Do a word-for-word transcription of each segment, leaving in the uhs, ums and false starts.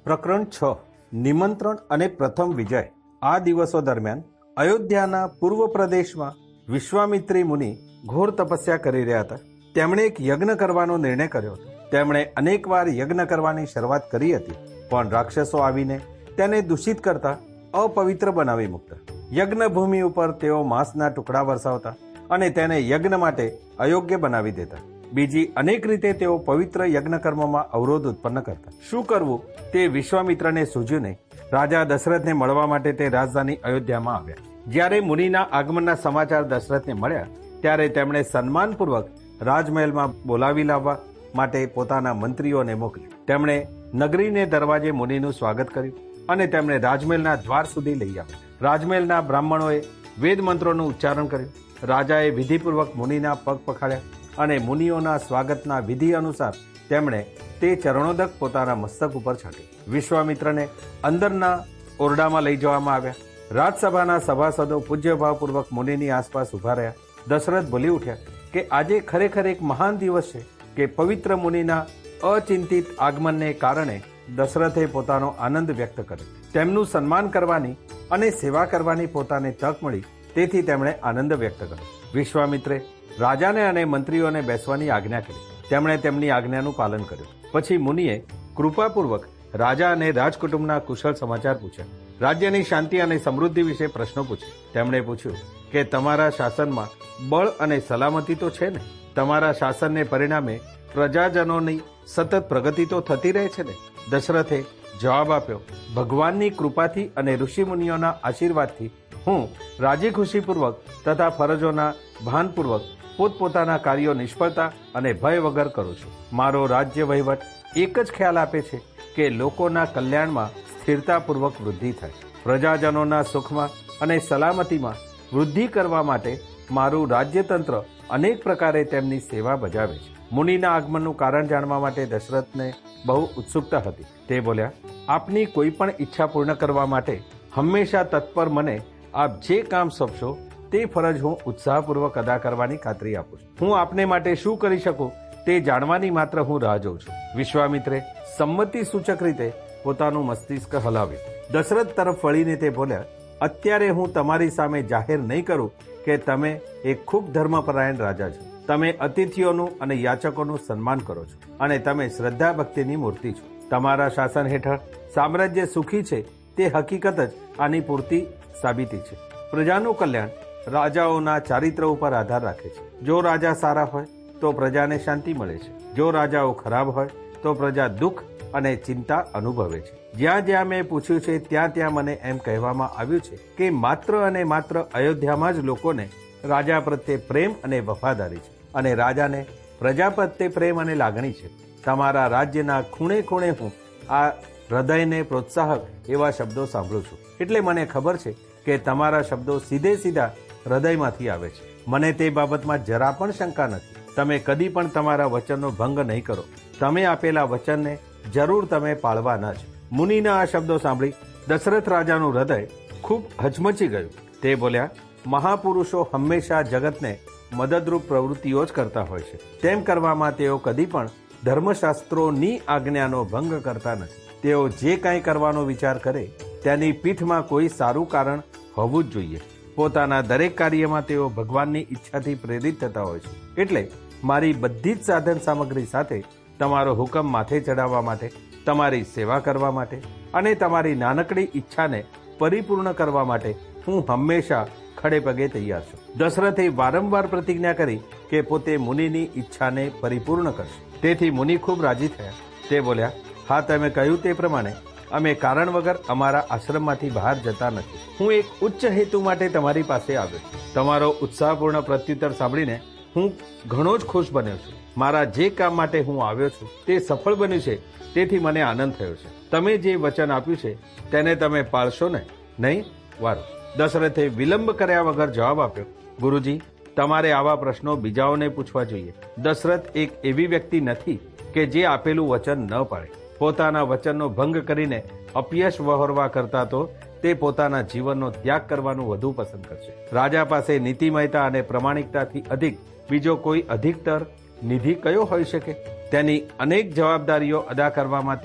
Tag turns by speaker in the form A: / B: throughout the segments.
A: પ્રકરણ છ નિમંત્રણ અને પ્રથમ વિજય. આ દિવસો દરમિયાન અયોધ્યાના પૂર્વ પ્રદેશમાં વિશ્વામિત્રી મુનિ ઘોર તપસ્યા કરી રહ્યા હતા. તેમણે એક યજ્ઞ કરવાનો નિર્ણય કર્યો હતો. તેમણે અનેક વાર યજ્ઞ કરવાની શરૂઆત કરી હતી, પણ રાક્ષસો આવીને તેને દૂષિત કરતા અપવિત્ર બનાવી મૂકતા. યજ્ઞ ભૂમિ ઉપર તેઓ માંસના ટુકડા વરસાવતા અને તેને યજ્ઞ માટે અયોગ્ય બનાવી દેતા. બીજી અનેક રીતે તેઓ પવિત્ર યજ્ઞ કર્મમાં અવરોધ ઉત્પન્ન કરતા. શું કરવું તે વિશ્વામિત્રને સૂઝ્યું નહીં. રાજા દશરથને મળવા માટે તે રાજધાની અયોધ્યામાં આવ્યા. જ્યારે મુનિના આગમનના સમાચાર દશરથને મળ્યા, ત્યારે તેમણે સન્માનપૂર્વક રાજમહેલમાં બોલાવી લાવવા માટે પોતાના મંત્રીઓને મોકલ્યા. તેમણે નગરીને દરવાજે મુનિનું સ્વાગત કર્યું અને તેમણે રાજમહેલના દ્વાર સુધી લઈ આવ્યા. રાજમહેલના બ્રાહ્મણોએ વેદ મંત્રોનું ઉચ્ચારણ કર્યું. રાજાએ વિધિપૂર્વક મુનિના પગ પખાડ્યા અને મુનિઓના સ્વાગતના વિધિ અનુસાર તેમણે તે ચરણોદક પોતાના મસ્તક ઉપર છાંટ્યું. વિશ્વામિત્રને અંદરના ઓરડામાં લઈ જવામાં આવ્યા. રાજસભાના સભાસદો પૂજ્યભાવપૂર્વક મુનિની આસપાસ ઉભા રહ્યા. દશરથ બોલી ઉઠ્યા કે આજે ખરેખર એક મહાન દિવસ છે કે પવિત્ર મુનિના અચિંતિત આગમનને કારણે દશરથે પોતાનો આનંદ વ્યક્ત કર્યો. તેમનું સન્માન કરવાની અને સેવા કરવાની પોતાને તક મળી, તેથી તેમણે આનંદ વ્યક્ત કર્યો. વિશ્વામિત્રે રાજાને અને મંત્રીઓને બેસવાની આજ્ઞા કરી. તેમણે તેમની આજ્ઞાનું પાલન કર્યું. પછી મુનિએ કૃપાપૂર્વક રાજા અને રાજકુટુંબના કુશળ સમાચાર પૂછ્યા. રાજ્યની શાંતિ અને સમૃદ્ધિ વિશે પ્રશ્નો પૂછ્યા. તેમણે પૂછ્યું કે તમારા શાસનમાં બળ અને સલામતી તો છે ને? તમારા શાસનને પરિણામે પ્રજાજનોની સતત પ્રગતિ તો થતી રહે છે ને? દશરથે જવાબ આપ્યો, ભગવાનની કૃપાથી અને ઋષિમુનિઓના આશીર્વાદથી હું રાજી ખુશીપૂર્વક તથા ફરજોના ભાનપૂર્વક પોતપોતાના કાર્યો નિષ્ફળતા અને ભય વગર કરું છું. મારો રાજ્ય વહીવટ એક જ ખ્યાલ આપે છે કે લોકોના કલ્યાણમાં સ્થિરતાપૂર્વક વૃદ્ધિ થાય. પ્રજાજનોના સુખમાં અને સલામતીમાં વૃદ્ધિ કરવા માટે મારું રાજ્યતંત્ર અનેક પ્રકારે તેમની સેવા બજાવે છે. મુનિના આગમનનું કારણ જાણવા માટે દશરથને બહુ ઉત્સુકતા હતી. તે બોલ્યા, આપની કોઈ પણ ઈચ્છા પૂર્ણ કરવા માટે હંમેશા તત્પર મને આપ જે કામ સોંપશો તે ફરજ હું ઉત્સાહપૂર્વક અદા કરવાની ખાતરી આપું છું. હું આપને માટે શું કરી શકું તે જાણવાની માત્ર હું રાહ જોઉં છું. વિશ્વામિત્રે સંમતિ સૂચક રીતે પોતાનું મસ્તિષ્ક હલાવ્યું. દશરથ તરફ વળીને તે બોલ્યા, અત્યારે હું તમારી સામે જાહેર નહીં કરું કે તમે એક ખૂબ ધર્મપરાયણ રાજા છો. તમે અતિથિઓનું અને યાચકોનું સન્માન કરો છો અને તમે શ્રદ્ધા ભક્તિની મૂર્તિ છો. તમારા શાસન હેઠળ સામ્રાજ્ય સુખી છે તે હકીકત જ આની પૂરતી સાબિતી છે. પ્રજાનું કલ્યાણ રાજાઓના ચારિત્ર ઉપર આધાર રાખે છે. જો રાજા સારા હોય તો પ્રજાને શાંતિ મળે છે. જો રાજાઓ ખરાબ હોય તો પ્રજા દુઃખ અને ચિંતા અનુભવે છે. જ્યાં જ્યાં મેં પૂછ્યું છે ત્યાં ત્યાં મને એમ કહેવામાં આવ્યું છે કે માત્ર અને માત્ર અયોધ્યામાં જ લોકોને રાજા પ્રત્યે પ્રેમ અને વફાદારી છે અને રાજાને પ્રજા પ્રત્યે પ્રેમ અને લાગણી છે. તમારા રાજ્યના ખૂણે ખૂણે હું આ હૃદયને પ્રોત્સાહક એવા શબ્દો સાંભળું છું. એટલે મને ખબર છે કે તમારા શબ્દો સીધે સીધા હૃદયમાંથી આવે છે. મને તે બાબતમાં જરા પણ શંકા નથી. તમે કદી પણ તમારા વચનનો ભંગ નહીં કરો. તમે આપેલા વચનને જરૂર તમે પાળવાના જ. મુનિના આ શબ્દો સાંભળી દશરથ રાજાનું હૃદય ખૂબ હચમચી ગયું. તે બોલ્યા, મહાપુરુષો હંમેશા જગતને મદદરૂપ પ્રવૃત્તિઓ જ કરતા હોય છે. તેમ કરવામાં તેઓ કદી પણ ધર્મશાસ્ત્રોની આજ્ઞાનો ભંગ કરતા નથી. તેઓ જે કાંઈ કરવાનો વિચાર કરે તેની પીઠમાં કોઈ સારું કારણ હોવું જ જોઈએ. પોતાના દરેક કાર્યમાં તેઓ ભગવાનની ઈચ્છાથી પ્રેરિત થતા હોય છે. એટલે મારી બધી જ સાધન સામગ્રી સાથે તમારો હુકમ માથે ચડાવવા માટે, તમારી સેવા કરવા માટે અને તમારી નાનકડી ઈચ્છાને પરિપૂર્ણ કરવા માટે હું હંમેશા ખડે પગે તૈયાર છું. દશરથે વારંવાર પ્રતિજ્ઞા કરી કે પોતે મુનિની ઈચ્છાને પરિપૂર્ણ કરશે. તેથી મુનિ ખૂબ રાજી થયા. તે બોલ્યા, હા, તમે કહ્યું તે પ્રમાણે અમે કારણ વગર અમારા આશ્રમમાંથી બહાર જતા નથી. હું એક ઉચ્ચ હેતુ માટે તમારી પાસે આવ્યો છું. તમારો ઉત્સાહપૂર્ણ પ્રત્યુત્તર સાંભળીને હું ઘણો જ ખુશ બન્યો છું. મારા જે કામ માટે હું આવ્યો છું તે સફળ બન્યું છે, તેથી મને આનંદ થયો છે. તમે જે વચન આપ્યું છે તેને તમે પાળશો ને? નહીં? વારું. દશરથે વિલંબ કર્યા વગર જવાબ આપ્યો, ગુરુજી, તમારે આવા પ્રશ્નો બીજાઓને પૂછવા જોઈએ. દશરથ એક એવી વ્યક્તિ નથી કે જે આપેલું વચન ન પાળે. પોતાના વચનનો ભંગ કરીને અપયશ વહોરવા કરતા તો તે પોતાના જીવનનો ત્યાગ કરવાનું વધુ પસંદ કરશે. રાજા પાસે નીતિમયતા અને પ્રમાણિકતાથી અધિક બીજો કોઈ અધિકતર નિધિ કયો હોઈ શકે? તેની અનેક જવાબદારીઓ અદા કરવા માટે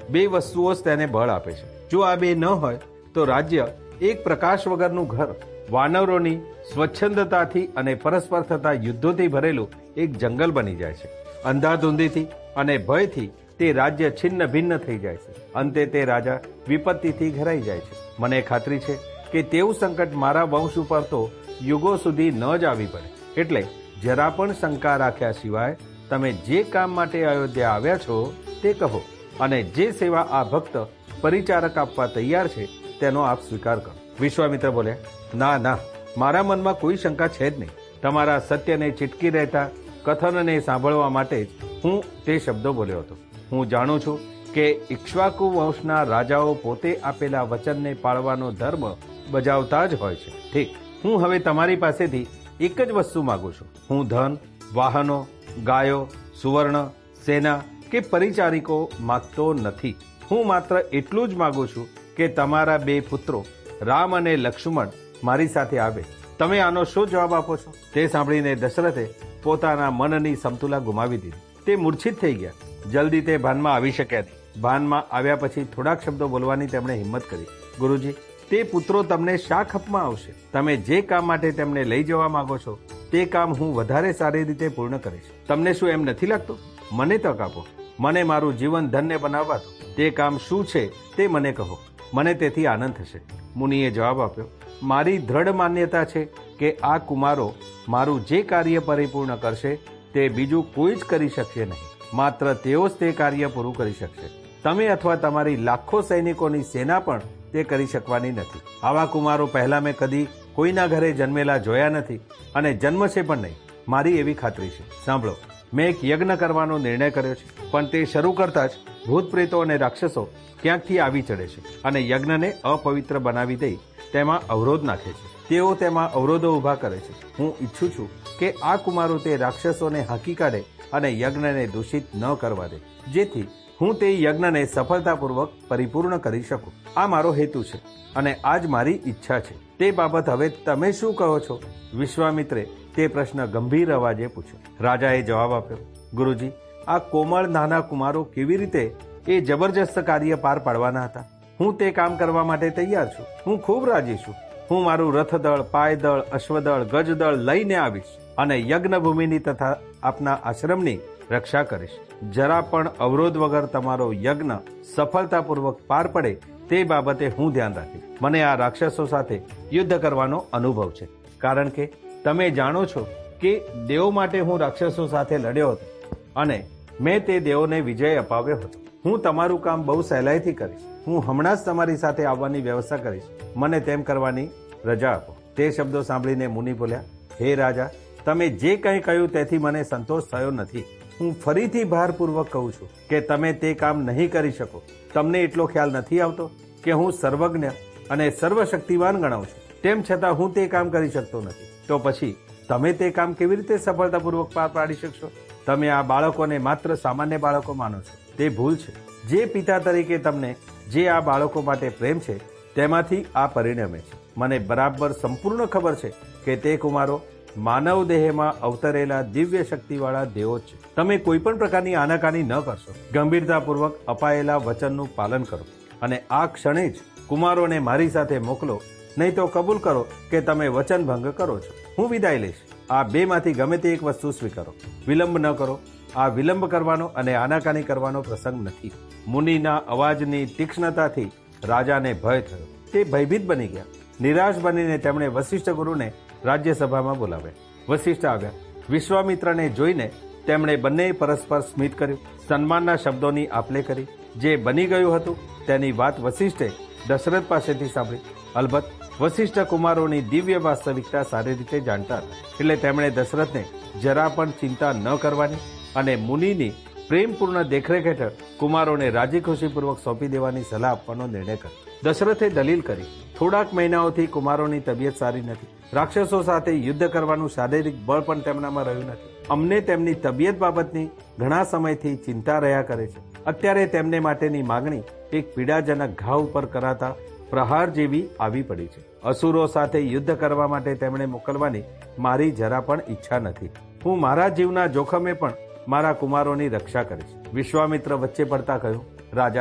A: બે વસ્તુઓ જ તેને બળ આપે છે. જો આ બે ન હોય તો રાજ્ય એક પ્રકાશ વગરનું ઘર, વાનરોની સ્વચ્છંદતાથી અને પરસ્પર થતા યુદ્ધોથી ભરેલું એક જંગલ બની જાય છે. અંધાધૂંધીથી અને ભયથી તે રાજ્ય છિન્ન ભિન્ન થઈ જાય છે. અંતે તે રાજા વિપત્તિથી ઘેરાઈ જાય છે. મને ખાતરી છે કે તેવું સંકટ મારા વંશ ઉપર તો યુગો સુધી ન જ આવી પડે. એટલે જરા પણ શંકા રાખ્યા સિવાય તમે જે કામ માટે અયોધ્યા આવ્યા છો તે કહો, અને જે સેવા આ ભક્ત પરિચારક આપવા તૈયાર છે તેનો આપ સ્વીકાર કરો. વિશ્વામિત્ર બોલ્યા, ના ના, મારા મનમાં કોઈ શંકા છે જ નહીં. તમારા સત્યને ચીટકી રહેતા કથનને સાંભળવા માટે જ હું તે શબ્દો બોલ્યો હતો. હું જાણું છું કે ઇક્ષ્વાકુ વંશના રાજાઓ પોતે આપેલા વચનને પાળવાનો ધર્મ બજાવતા જ હોય છે. ઠીક, હું હવે તમારી પાસેથી એક જ વસ્તુ માગું છું. હું ધન, વાહનો, ગાયો, સુવર્ણ, સેના કે પરિચારિકો માગતો નથી. હું માત્ર એટલું જ માગું છું કે તમારા બે પુત્રો રામ અને લક્ષ્મણ મારી સાથે આવે. તમે આનો શું જવાબ આપો છો? તે સાંભળીને દશરથે પોતાના મનની સમતુલા ગુમાવી દીધી. તે મૂર્છિત થઈ ગયા. જલ્દી તે ભાનમાં આવી શક્યા નહીં. ભાનમાં આવ્યા પછી થોડાક શબ્દો બોલવાની તેમણે હિંમત કરી. ગુરુજી, તે પુત્રો તમને શા ખપમાં આવશે? તમે જે કામ માટે તેમને લઈ જવા માંગો છો તે કામ હું વધારે સારી રીતે પૂર્ણ કરીશ. તમને શું એમ નથી લાગતું? મને તક આપો, મને મારું જીવન ધન્ય બનાવવા દો. તે કામ શું છે તે મને કહો, મને તેથી આનંદ થશે. મુનિએ જવાબ આપ્યો, મારી દ્રઢ માન્યતા છે કે આ કુમારો મારું જે કાર્ય પરિપૂર્ણ કરશે તે બીજું કોઈ જ કરી શકશે નહીં. માત્ર તેઓ જ તે કાર્ય પૂરું કરી શકશે. તમે અથવા તમારી લાખો સૈનિકોની સેના પણ તે કરી શકવાની નથી. આવા કુમારો પહેલા મેં કદી કોઈના ઘરે જન્મેલા જોયા નથી અને જન્મશે પણ નહીં, મારી એવી ખાતરી છે. સાંભળો, મેં એક યજ્ઞ કરવાનો નિર્ણય કર્યો છે, પણ તે શરૂ કરતા જ ભૂત પ્રેતો અને રાક્ષસો ક્યાંકથી આવી ચડે છે અને યજ્ઞને અપવિત્ર બનાવી દઈ તેમાં અવરોધ નાખે છે. તેઓ તેમાં અવરોધો ઊભા કરે છે. હું ઈચ્છું છું કે આ કુમારો તે રાક્ષસોને હાંકી કાઢે અને યજ્ઞને દૂષિત ન કરવા દે, જેથી હું તે યજ્ઞને સફળતાપૂર્વક પરિપૂર્ણ કરી શકું. આ મારો હેતુ છે અને આ જ મારી ઈચ્છા છે. તે બાબત હવે તમે શું કહો છો? વિશ્વામિત્રે તે પ્રશ્ન ગંભીર અવાજે પૂછ્યો. રાજાએ જવાબ આપ્યો, ગુરુજી, આ કોમળ નાના કુમારો કેવી રીતે એ જબરજસ્ત કાર્ય પાર પાડવાના હતા? હું તે કામ કરવા માટે તૈયાર છું. હું ખૂબ રાજી છું. હું મારું રથદળ, પાયદળ, અશ્વદળ, ગજદળ લઈને આવીશ અને યજ્ઞભૂમિની તથા આપના આશ્રમની રક્ષા કરીશ. જરા પણ અવરોધ વગર તમારો યજ્ઞ સફળતાપૂર્વક પાર પડે તે બાબતે હું ધ્યાન રાખીશ. મને આ રાક્ષસો સાથે યુદ્ધ કરવાનો અનુભવ છે, કારણ કે તમે જાણો છો કે દેવો માટે હું રાક્ષસો સાથે લડ્યો હતો અને મેં તે દેવોને વિજય અપાવ્યો હતો. હું તમારું કામ બહુ સહેલાઈથી કરીશ. હું હમણાં જ તમારી સાથે આવવાની વ્યવસ્થા કરીશ. મને તેમ કરવાની રજા આપો. તે શબ્દો સાંભળીને મુનિ બોલ્યા, હે રાજા, તમે જે કંઈ કહ્યું તેથી મને સંતોષ થયો નથી. હું ફરીથી ભારપૂર્વક કહું છું કે તમે તે કામ નહીં કરી શકો. તમને એટલો ખ્યાલ નથી આવતો કે હું સર્વજ્ઞ અને સર્વશક્તિવાન ગણાવું છું, તેમ છતાં હું તે કામ કરી શકતો નથી. તો પછી તમે તે કામ કેવી રીતે સફળતાપૂર્વક પાર પાડી શકશો? તમે આ બાળકોને માત્ર સામાન્ય બાળકો માનો છો. તે ભૂલ છે. જે પિતા તરીકે તમને જે આ બાળકો માટે પ્રેમ છે તેમાંથી આ પરિણમે છે. મને બરાબર સંપૂર્ણ ખબર છે કે તે કુમારો માનવ દેહમાં અવતરેલા દિવ્ય શક્તિવાળા દેવો છે. તમે કોઈ પણ પ્રકારની આનાકાની ન કરશો. ગંભીરતાપૂર્વક અપાયેલા વચનનું પાલન કરો અને આ ક્ષણે જ કુમારોને મારી સાથે મોકલો, નહીં તો કબૂલ કરો કે તમે વચન ભંગ કરો છો. હું વિદાય લઈશ. આ બેમાંથી ગમે તે એક વસ્તુ સ્વીકારો. વિલંબ ન કરો. આ વિલંબ કરવાનો અને આનાકાની કરવાનો પ્રસંગ નથી. મુનિના અવાજની તીક્ષ્ણતાથી રાજાને ભય થયો. તે ભયભીત બની ગયા. નિરાશ બનીને તેમણે વશિષ્ઠ ગુરુને રાજ્યસભામાં બોલાવ્યા. વશિષ્ઠ આવ્યા. વિશ્વામિત્રને જોઈને તેમણે બંને પરસ્પર સ્મિત કર્યું. સન્માનના શબ્દોની આપલે કરી. જે બની ગયું હતું તેની વાત વશિષ્ઠે દશરથ પાસેથી સાંભળી. અલબત્ત વશિષ્ઠ કુમારોની દિવ્ય વાસ્તવિકતા સારી રીતે જાણતા હતા, એટલે તેમણે દશરથને જરા પણ ચિંતા ન કરવાની અને મુનિની પ્રેમપૂર્ણ દેખરેખ હેઠળ કુમારોને રાજી ખુશીપૂર્વક સોંપી દેવાની સલાહ આપવાનો નિર્ણય કર્યો. દશરથે દલીલ કરી, થોડાક મહિનાઓથી કુમારોની તબિયત સારી નથી. રાક્ષસો સાથે યુદ્ધ કરવાનું શારીરિક બળ પણ તેમનામાં રહ્યું નથી. અમને તેમની તબિયત બાબતની ઘણા સમયથી ચિંતા રહ્યા કરે છે. અત્યારે તેમને માટેની માગણી એક પીડાજનક ઘા ઉપર કરાતા પ્રહાર જેવી આવી પડી છે. અસુરો સાથે યુદ્ધ કરવા માટે તેમણે મોકલવાની મારી જરા પણ ઈચ્છા નથી. હું મારા જીવના જોખમે પણ મારા કુમારોની રક્ષા કરીશ. વિશ્વામિત્ર વચ્ચે પડતા કહ્યું, રાજા,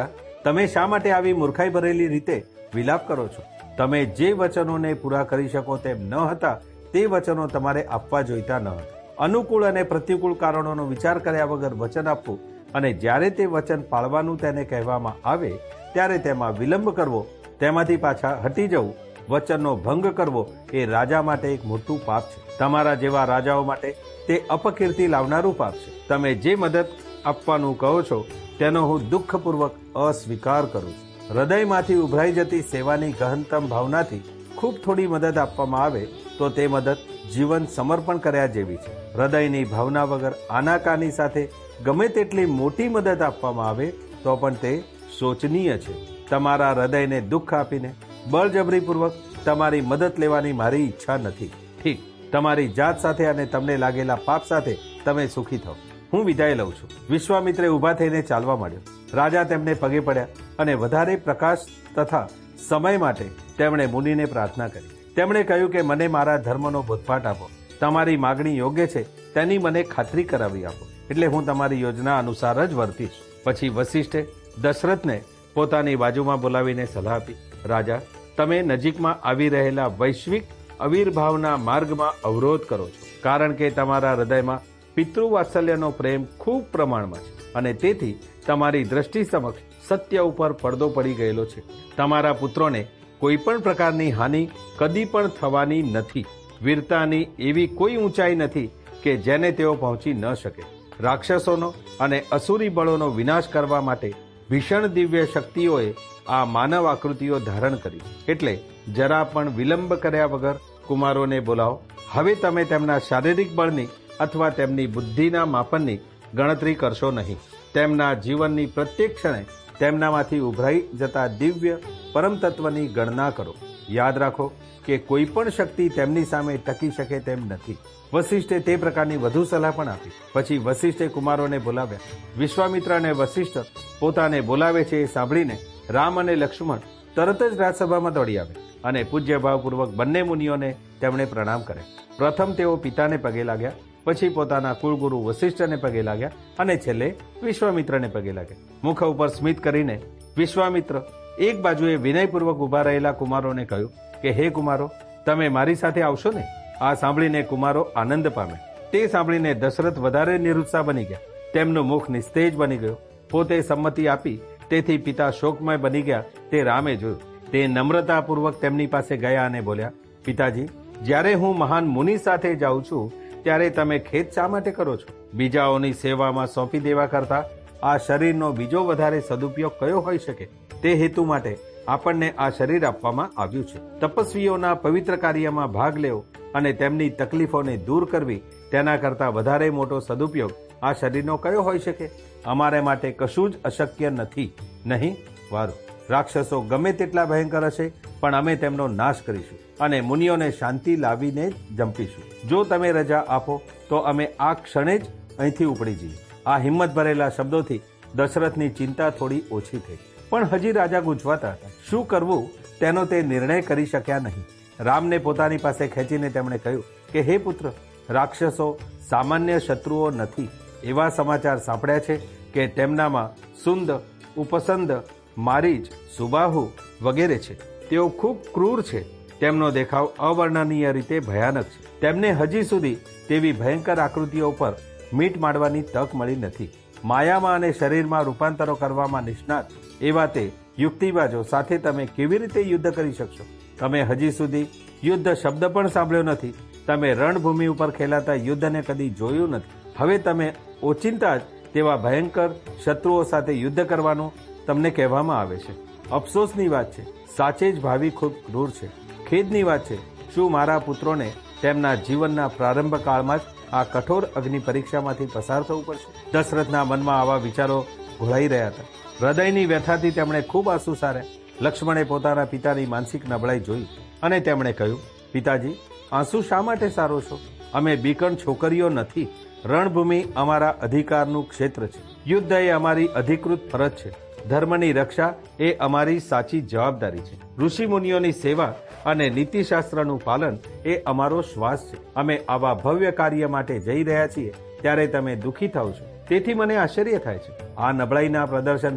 A: તમે શા માટે આવી મૂર્ખાઈ ભરેલી રીતે વિલાપ કરો છો? તમે જે વચનોને પૂરા કરી શકો તેમ ન હતા તે વચનો તમારે આપવા જોઈતા ન હતા. અનુકૂળ અને પ્રતિકૂળ કારણોનો વિચાર કર્યા વગર વચન આપવું અને જ્યારે તે વચન પાળવાનું તેને કહેવામાં આવે ત્યારે તેમાં વિલંબ કરવો, તેમાંથી પાછા હટી જવું, વચનનો ભંગ કરવો એ રાજા માટે એક મોટું પાપ છે. તમારા જેવા રાજાઓ માટે તે અપકીર્તિ લાવનારું પાપ છે. તમે જે મદદ આપવાનું કહો છો તેનો હું દુઃખપૂર્વક અસ્વીકાર કરું છું. હૃદયમાંથી ઉભરાઈ જતી સેવાની ગહનતમ ભાવનાથી ખૂબ થોડી મદદ આપવામાં આવે તો તે મદદ જીવન સમર્પણ કર્યા જેવી છે. હૃદયની ભાવના વગર આનાકાની સાથે ગમે તેટલી મોટી મદદ આપવામાં આવે તો પણ તે શોચનીય છે. તમારા હૃદયને દુઃખ આપીને બળજબરીપૂર્વક તમારી મદદ લેવાની મારી ઈચ્છા નથી. ઠીક, તમારી જાત સાથે અને તમને લાગેલા પાપ સાથે તમે સુખી થાઓ. હું વિદાય લઉં છું. વિશ્વામિત્રે ઊભા થઈને ચાલવા માંડ્યો. રાજા તેમને પગે પડ્યા અને વધારે પ્રકાશ તથા સમય માટે તેમણે મુનિને પ્રાર્થના કરી. તેમણે કહ્યું કે મને મારા ધર્મનો બોધપાઠ આપો. તમારી માગણી યોગ્ય છે તેની મને ખાતરી કરાવી આપો, એટલે હું તમારી યોજના અનુસાર જ વર્તીશ. પછી વશિષ્ઠે દશરથને પોતાની બાજુમાં બોલાવીને સલાહ આપી. રાજા, તમે નજીકમાં આવી રહેલા વૈશ્વિક આવિર્ભાવના માર્ગમાં અવરોધ કરો છો, કારણ કે તમારા હૃદયમાં પિતૃવાત્સલ્યનો પ્રેમ ખૂબ પ્રમાણમાં છે અને તેથી તમારી દ્રષ્ટિ સમક્ષ સત્ય ઉપર પડદો પડી ગયેલો છે. તમારા પુત્રોને કોઈ પણ પ્રકારની હાનિ કદી પણ થવાની નથી. વીરતાની એવી કોઈ ઊંચાઈ નથી કે જેને તેઓ પહોંચી ન શકે. રાક્ષસોનો અને અસુરી બળોનો વિનાશ કરવા માટે ભીષણ દિવ્ય શક્તિઓએ આ માનવ આકૃતિઓ ધારણ કરી. એટલે જરા પણ વિલંબ કર્યા વગર કુમારોને બોલાવો. હવે તમે તેમના શારીરિક બળની અથવા તેમની બુદ્ધિના માપનની ગણતરી કરશો નહીં. તેમના જીવનની પ્રત્યેક ક્ષણે તેમનામાંથી ઉભરાઈ જતા દિવ્ય પરમ તત્વની ગણના કરો. યાદ રાખો કે કોઈ પણ શક્તિ તેમની સામે ટકી શકે તેમ નથી. વશિષ્ઠે તે પ્રકારની વધુ સલાહ પણ આપી. પછી વશિષ્ઠે કુમારોને બોલાવ્યા. વિશ્વામિત્ર અને વશિષ્ઠ પોતાને બોલાવે છે એ સાંભળીને રામ અને લક્ષ્મણ તરત જ રાજસભામાં દોડી આવ્યા અને પૂજ્ય ભાવપૂર્વક બંને મુનિઓને તેમણે પ્રણામ કર્યા. પ્રથમ તેઓ પિતાને પગે લાગ્યા, પછી પોતાના કુળગુરુ વશિષ્ઠને પગે લાગ્યા અને છેલ્લે વિશ્વામિત્રને પગે લાગ્યા. મુખ ઉપર સ્મિત કરીને વિશ્વામિત્ર એક બાજુએ વિનયપૂર્વક ઉભા રહેલા કુમારોને કહ્યું કે હે કુમારો, તમે મારી સાથે આવશો ને? આ સાંભળીને કુમારો આનંદ પામે. તે સાંભળીને દશરથ વધારે નિરુત્સાહ બની ગયા. તેમનું મુખ નિસ્તેજ બની ગયું. પોતે સંમતિ આપી તેથી પિતા શોકમય બની ગયા તે રામે જોયું. તે નમ્રતાપૂર્વક તેમની પાસે ગયા અને બોલ્યા, પિતાજી, જ્યારે હું મહાન મુનિ સાથે જાઉં છું ત્યારે તમે ખેદ શા માટે કરો છો? બીજાઓની સેવામાં સોંપી દેવા કરતા આ શરીરનો બીજો વધારે સદુપયોગ કયો હોઈ શકે? તે હેતુ માટે આપણને આ શરીર આપવામાં આવ્યું છે. તપસ્વીઓના પવિત્ર કાર્યમાં ભાગ લેવો અને તેમની તકલીફોને દૂર કરવી, તેના કરતા વધારે મોટો સદુપયોગ આ શરીરનો કયો હોઈ શકે? અમારે માટે કશું જ અશક્ય નથી. નહીં વારું, રાક્ષસો ગમે તેટલા ભયંકર હશે પણ અમે તેમનો નાશ કરીશું અને મુનિઓને શાંતિ લાવીને જંપીશું. જો તમે રજા આપો તો અમે આ ક્ષણે જ અહીંથી ઉપડી જઈએ. આ હિંમત ભરેલા શબ્દોથી દશરથની ચિંતા થોડી ઓછી થઈ, પણ હજી રાજા ગૂંચવાતા હતા. શું કરવું તેનો તે નિર્ણય કરી શક્યા નહીં. રામને પોતાની પાસે ખેંચીને તેમણે કહ્યું કે હે પુત્ર, રાક્ષસો સામાન્ય શત્રુઓ નથી. એવા સમાચાર સાંભળ્યા છે કે તેમનામાં સુંદ, ઉપસંદ, મારીચ, સુબાહુ વગેરે છે. તેઓ ખૂબ ક્રૂર છે. તેમનો દેખાવ અવર્ણનીય રીતે ભયાનક છે. તેમને હજી સુધી તેવી ભયંકર આકૃતિઓ પર મીટ માંડવાની તક મળી નથી. માયામાં અને શરીરમાં રૂપાંતરો કરવામાં નિષ્ણાત એવા તે યુક્તિબાજો સાથે તમે કેવી રીતે યુદ્ધ કરી શકશો? તમે હજી સુધી યુદ્ધ શબ્દ પણ સાંભળ્યો નથી. તમે રણભૂમિ ઉપર ખેલાતા યુદ્ધને કદી જોયું નથી. હવે તમે ઓચિંતા જ તેવા ભયંકર શત્રુઓ સાથે યુદ્ધ કરવાનું તમને કહેવામાં આવે છે. અફસોસની વાત છે, સાચે જ ભાવિ ખૂબ ક્રૂર છે. ખેદની વાત છે, શું મારા પુત્રોને તેમના જીવનના પ્રારંભ કાળમાં જ આ કઠોર અગ્નિ પરીક્ષામાંથી પસાર થવું પડશે? દશરથના મનમાં આવા વિચારો ઘોળાઈ રહ્યા હતા. હૃદયની વ્યથાથી તેમણે ખૂબ આંસુ સાર્યા. લક્ષ્મણે પોતાના પિતાની માનસિક નબળાઈ જોઈ અને તેમણે કહ્યું, પિતાજી, આંસુ શા માટે સારો છો? અમે બીકણ છોકરીઓ નથી. રણભૂમિ અમારા અધિકારનું ક્ષેત્ર છે. યુદ્ધ એ અમારી અધિકૃત ફરજ છે. ધર્મની રક્ષા એ અમારી સાચી જવાબદારી છે. ઋષિ મુનિઓની સેવા અને નીતિશાસ્ત્રનું પાલન એ અમારો શ્વાસ છે. અમે આવા ભવ્ય કાર્ય માટે જઈ રહ્યા છીએ ત્યારે તમે દુઃખી થાવ છો, તેથી મને આશ્ચર્ય થાય છે. આ નબળાઈના પ્રદર્શનથી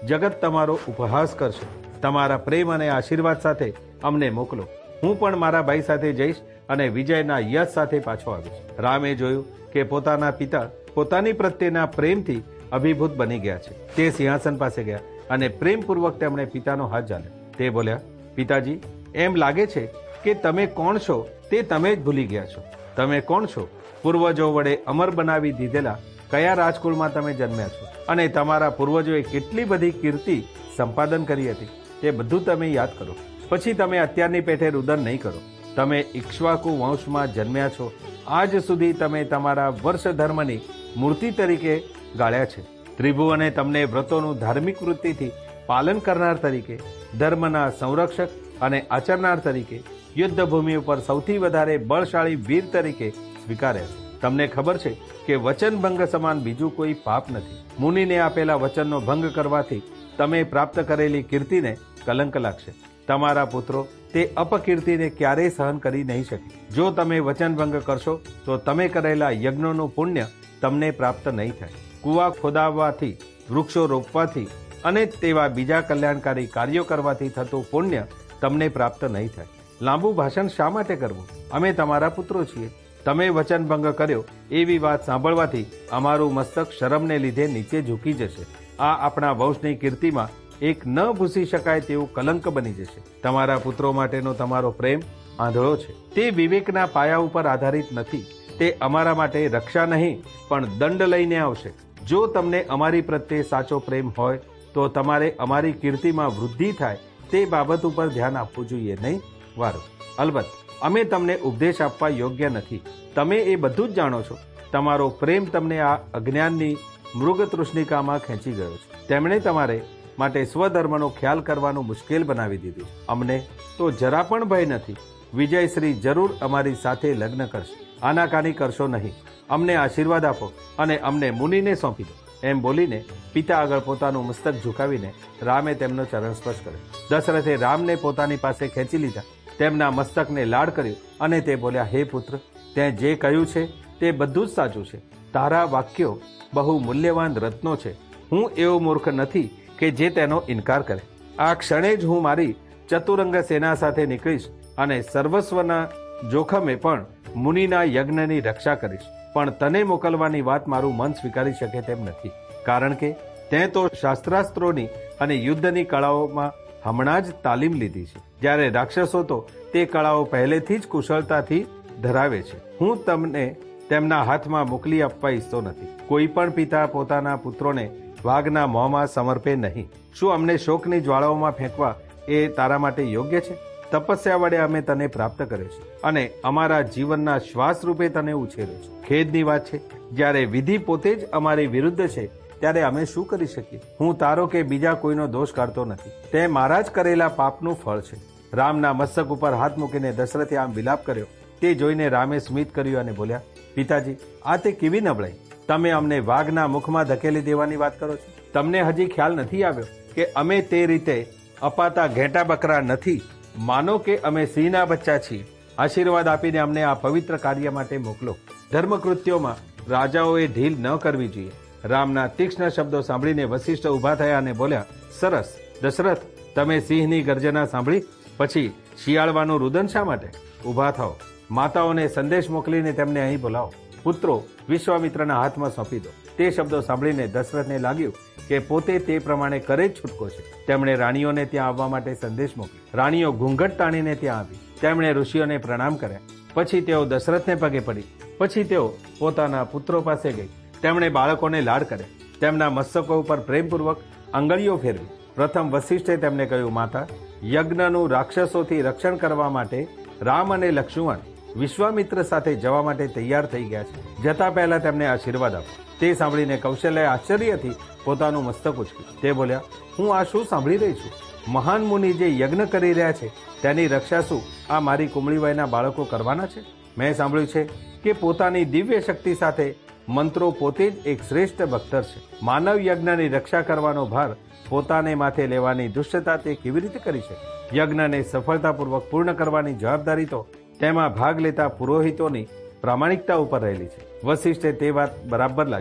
A: જગત તમારો ઉપહાસ કરશે. તમારા પ્રેમ અને આશીર્વાદ સાથે અમને મોકલો. હું પણ મારા ભાઈ સાથે જઈશ અને વિજયના યશ સાથે પાછો આવીશ. રામે જોયું કે પોતાના પિતા પોતાની પ્રત્યેના પ્રેમથી અભિભૂત બની ગયા છે. તે સિંહાસન પાસે ગયા અને પ્રેમપૂર્વક તેમણે પિતાનો હાથ ઝાલ્યો. તે બોલ્યા, પિતાજી, એમ લાગે છે કે તમે કોણ છો તે તમે જ ભૂલી ગયા છો. તમે કોણ છો? પૂર્વજો વડે અમર બનાવી દીધેલા કયા રાજકુળમાં તમે જન્મ્યા છો અને તમારા પૂર્વજોએ કેટલી બધી કીર્તિ સંપાદન કરી હતી તે બધું તમે યાદ કરો. પછી તમે અત્યારની પેઠે રુદન નહીં કરો. તમે ઇક્ષ્વાકુ વંશમાં જન્મ્યા છો. આજ સુધી તમે તમારા વર્ષ ધર્મની મૂર્તિ તરીકે ગાળ્યા છે. ત્રિભુવને તમને વ્રતોનું ધાર્મિક વૃત્તિથી પાલન કરનાર તરીકે, ધર્મના સંરક્ષક અને આચરનાર તરીકે, યુદ્ધભૂમિ ઉપર સૌથી વધારે બળશાળી વીર તરીકે સ્વીકાર્યા છે. તમને ખબર છે કે વચનભંગ સમાન બીજું કોઈ પાપ નથી. મુનિને આપેલા વચનનો ભંગ કરવાથી તમે પ્રાપ્ત કરેલી કીર્તિને કલંક લાગશે. તમારા પુત્રો તે અપકીર્તિને ક્યારેય સહન કરી નહીં શકે. જો તમે વચનભંગ કરશો તો તમે કરેલા યજ્ઞોનું પુણ્ય તમને પ્રાપ્ત નહીં થાય. કુવા ખોદાવવાથી, વૃક્ષો રોપવાથી અને તેવા બીજા કલ્યાણકારી કાર્યો કરવાથી થતું પુણ્ય તમને પ્રાપ્ત નહીં થાય. લાંબુ ભાષણ શા માટે કરવું? અમે તમારા પુત્રો છીએ. તમે વચનભંગ કર્યો એવી વાત સાંભળવાથી અમારું મસ્તક શરમને લીધે નીચે ઝૂકી જશે. આ આપણા વંશની કીર્તિમાં એક ન ભૂસી શકાય તેવું કલંક બની જશે. તમારા પુત્રો માટેનો તમારો પ્રેમ આંધળો છે. તે વિવેકના પાયા ઉપર આધારિત નથી. તે અમારા માટે રક્ષા નહીં પણ દંડ લઈને આવશે. જો તમને અમારી પ્રત્યે સાચો પ્રેમ હોય તો તમારે અમારી કીર્તિમાં વૃદ્ધિ થાય તે બાબત ઉપર ધ્યાન આપવું જોઈએ, નહીં? વારો, અલબત્ત અમે તમને ઉપદેશ આપવા યોગ્ય નથી. તમે એ બધું જ જાણો છો. તમારો પ્રેમ તમને આ અજ્ઞાનની મૃગ તૃષ્ણિકામાં ખેંચી ગયો છે. તેમણે તમારે માટે સ્વધર્મનો ખ્યાલ કરવાનું મુશ્કેલ બનાવી દીધું. અમને તો જરા પણ ભય નથી. વિજયશ્રી જરૂર અમારી સાથે લગ્ન કરશે. આનાકાની કરશો નહીં. અમને આશીર્વાદ આપો અને અમને મુનિને સોંપી દો. એમ બોલીને પિતા આગળ પોતાનું મસ્તક ઝુકાવીને રામે તેમનો ચરણ સ્પર્શ કર્યો. દશરથે રામને પોતાની પાસે ખેંચી લીધા, તેમના મસ્તકને લાડ કર્યું અને તે બોલ્યા, હે પુત્ર, તે જે કહ્યું છે તે બધું જ સાચું છે. તારા વાક્યો બહુ મૂલ્યવાન રત્નો છે. હું એવો મૂર્ખ નથી કે જે તેનો ઇનકાર કરે. આ ક્ષણે જ હું મારી ચતુરંગ સેના સાથે નીકળીશ અને સર્વસ્વના જોખમે પણ મુનિના યજ્ઞની રક્ષા કરીશ. પણ તને મોકલવાની વાત મારું મન સ્વીકારી શકે તેમ નથી, કારણ કે તે તો શાસ્ત્રાસ્ત્રોની અને યુદ્ધની કળાઓમાં હમણાં જ તાલીમ લીધી છે, જ્યારે રાક્ષસો તો તે કળાઓ પહેલેથી જ કુશળતાથી ધરાવે છે. હું તમને તેમના હાથમાં મોકલી આપવા ઈચ્છતો નથી. કોઈ પણ પિતા પોતાના પુત્રોને વાઘના મોંમાં સમર્પે નહીં. શું અમને શોકની જ્વાળાઓમાં ફેંકવા એ તારા માટે યોગ્ય છે? તપસ્યા વડે અમે તને પ્રાપ્ત કર્યો છે અને અમારા જીવનના શ્વાસ રૂપે તને ઉછેર્યો છે. ખેદની વાત છે, જ્યારે વિધિ પોતે જ અમારી વિરુદ્ધ છે ત્યારે અમે શું કરી શકીએ? હું તારો કે બીજા કોઈનો દોષ કાઢતો નથી. તે મારા જ કરેલા પાપનું ફળ છે. રામના મસ્તક ઉપર હાથ મૂકીને દશરથે આમ વિલાપ કર્યો. તે જોઈને રામે સ્મિત કર્યું અને બોલ્યા, પિતાજી, આ તે કેવી નબળાઈ! તમે અમને વાઘના મુખમાં ધકેલી દેવાની વાત કરો છો. તમને હજી ખ્યાલ નથી આવ્યો કે અમે તે રીતે અપાતા ઘેટા બકરા નથી. માનો કે અમે સિંહના બચ્ચા છીએ. આશીર્વાદ આપીને અમને આ પવિત્ર કાર્ય માટે મોકલો. ધર્મકૃત્યોમાં રાજાઓએ ઢીલ ન કરવી જોઈએ. રામના તીક્ષ્ણ શબ્દો સાંભળીને વશિષ્ઠ ઊભા થયા અને બોલ્યા, સરસ દશરથ, તમે સિંહની ગર્જના સાંભળી પછી શિયાળવાનું રુદન શા માટે? ઊભા થાઓ, માતાઓને સંદેશ મોકલીને તેમને અહીં બોલાવો. પુત્રો વિશ્વામિત્રના હાથમાં સોંપી દો. તે શબ્દો સાંભળીને દશરથને લાગ્યું કે પોતે તે પ્રમાણે કરે જ છૂટકો છે. તેમણે રાણીઓને ત્યાં આવવા માટે સંદેશ મોકલ્યો. રાણીઓ ઘૂંઘટ તાણીને ત્યાં આવી. તેમણે ઋષિઓને પ્રણામ કર્યા. પછી તેઓ દશરથને પગે પડી. પછી તેઓ પોતાના પુત્રો પાસે ગઈ. તેમણે બાળકોને લાડ કર્યા. તેમના મસ્તકો ઉપર પ્રેમપૂર્વક આંગળીઓ ફેરવી. પ્રથમ વશિષ્ઠે તેમને કહ્યું, માતા, યજ્ઞનું રાક્ષસોથી રક્ષણ કરવા માટે રામ અને લક્ષ્મણ વિશ્વામિત્ર સાથે જવા માટે તૈયાર થઈ ગયા છે. જતા પહેલા તેમને આશીર્વાદ આપો. તે સાંભળીને કૌશલ્યાએ આશ્ચર્યથી પોતાનું મસ્તક ઉચક્યું. તે બોલ્યા, હું આ શું સાંભળી રહી છું? મહાન મુનિ જે યજ્ઞ કરી રહ્યા છે તેની રક્ષા શું આ મારી કુમળી વયના બાળકો કરવાના છે? મેં સાંભળ્યું છે કે પોતાની દિવ્ય શક્તિ સાથે મંત્રો પોતે જ એક શ્રેષ્ઠ ભક્તર છે. માનવ યજ્ઞની રક્ષા કરવાનો ભાર પોતાને માથે લેવાની દુષ્ટતા તે કેવી રીતે કરી શકે? યજ્ઞને સફળતાપૂર્વક પૂર્ણ કરવાની જવાબદારી તો તેમાં ભાગ લેતા પુરોહિતોની પ્રામાણિકતા ઉપર રહેલી છે. વશિષ્ઠે તે વાત બરાબર લાગી.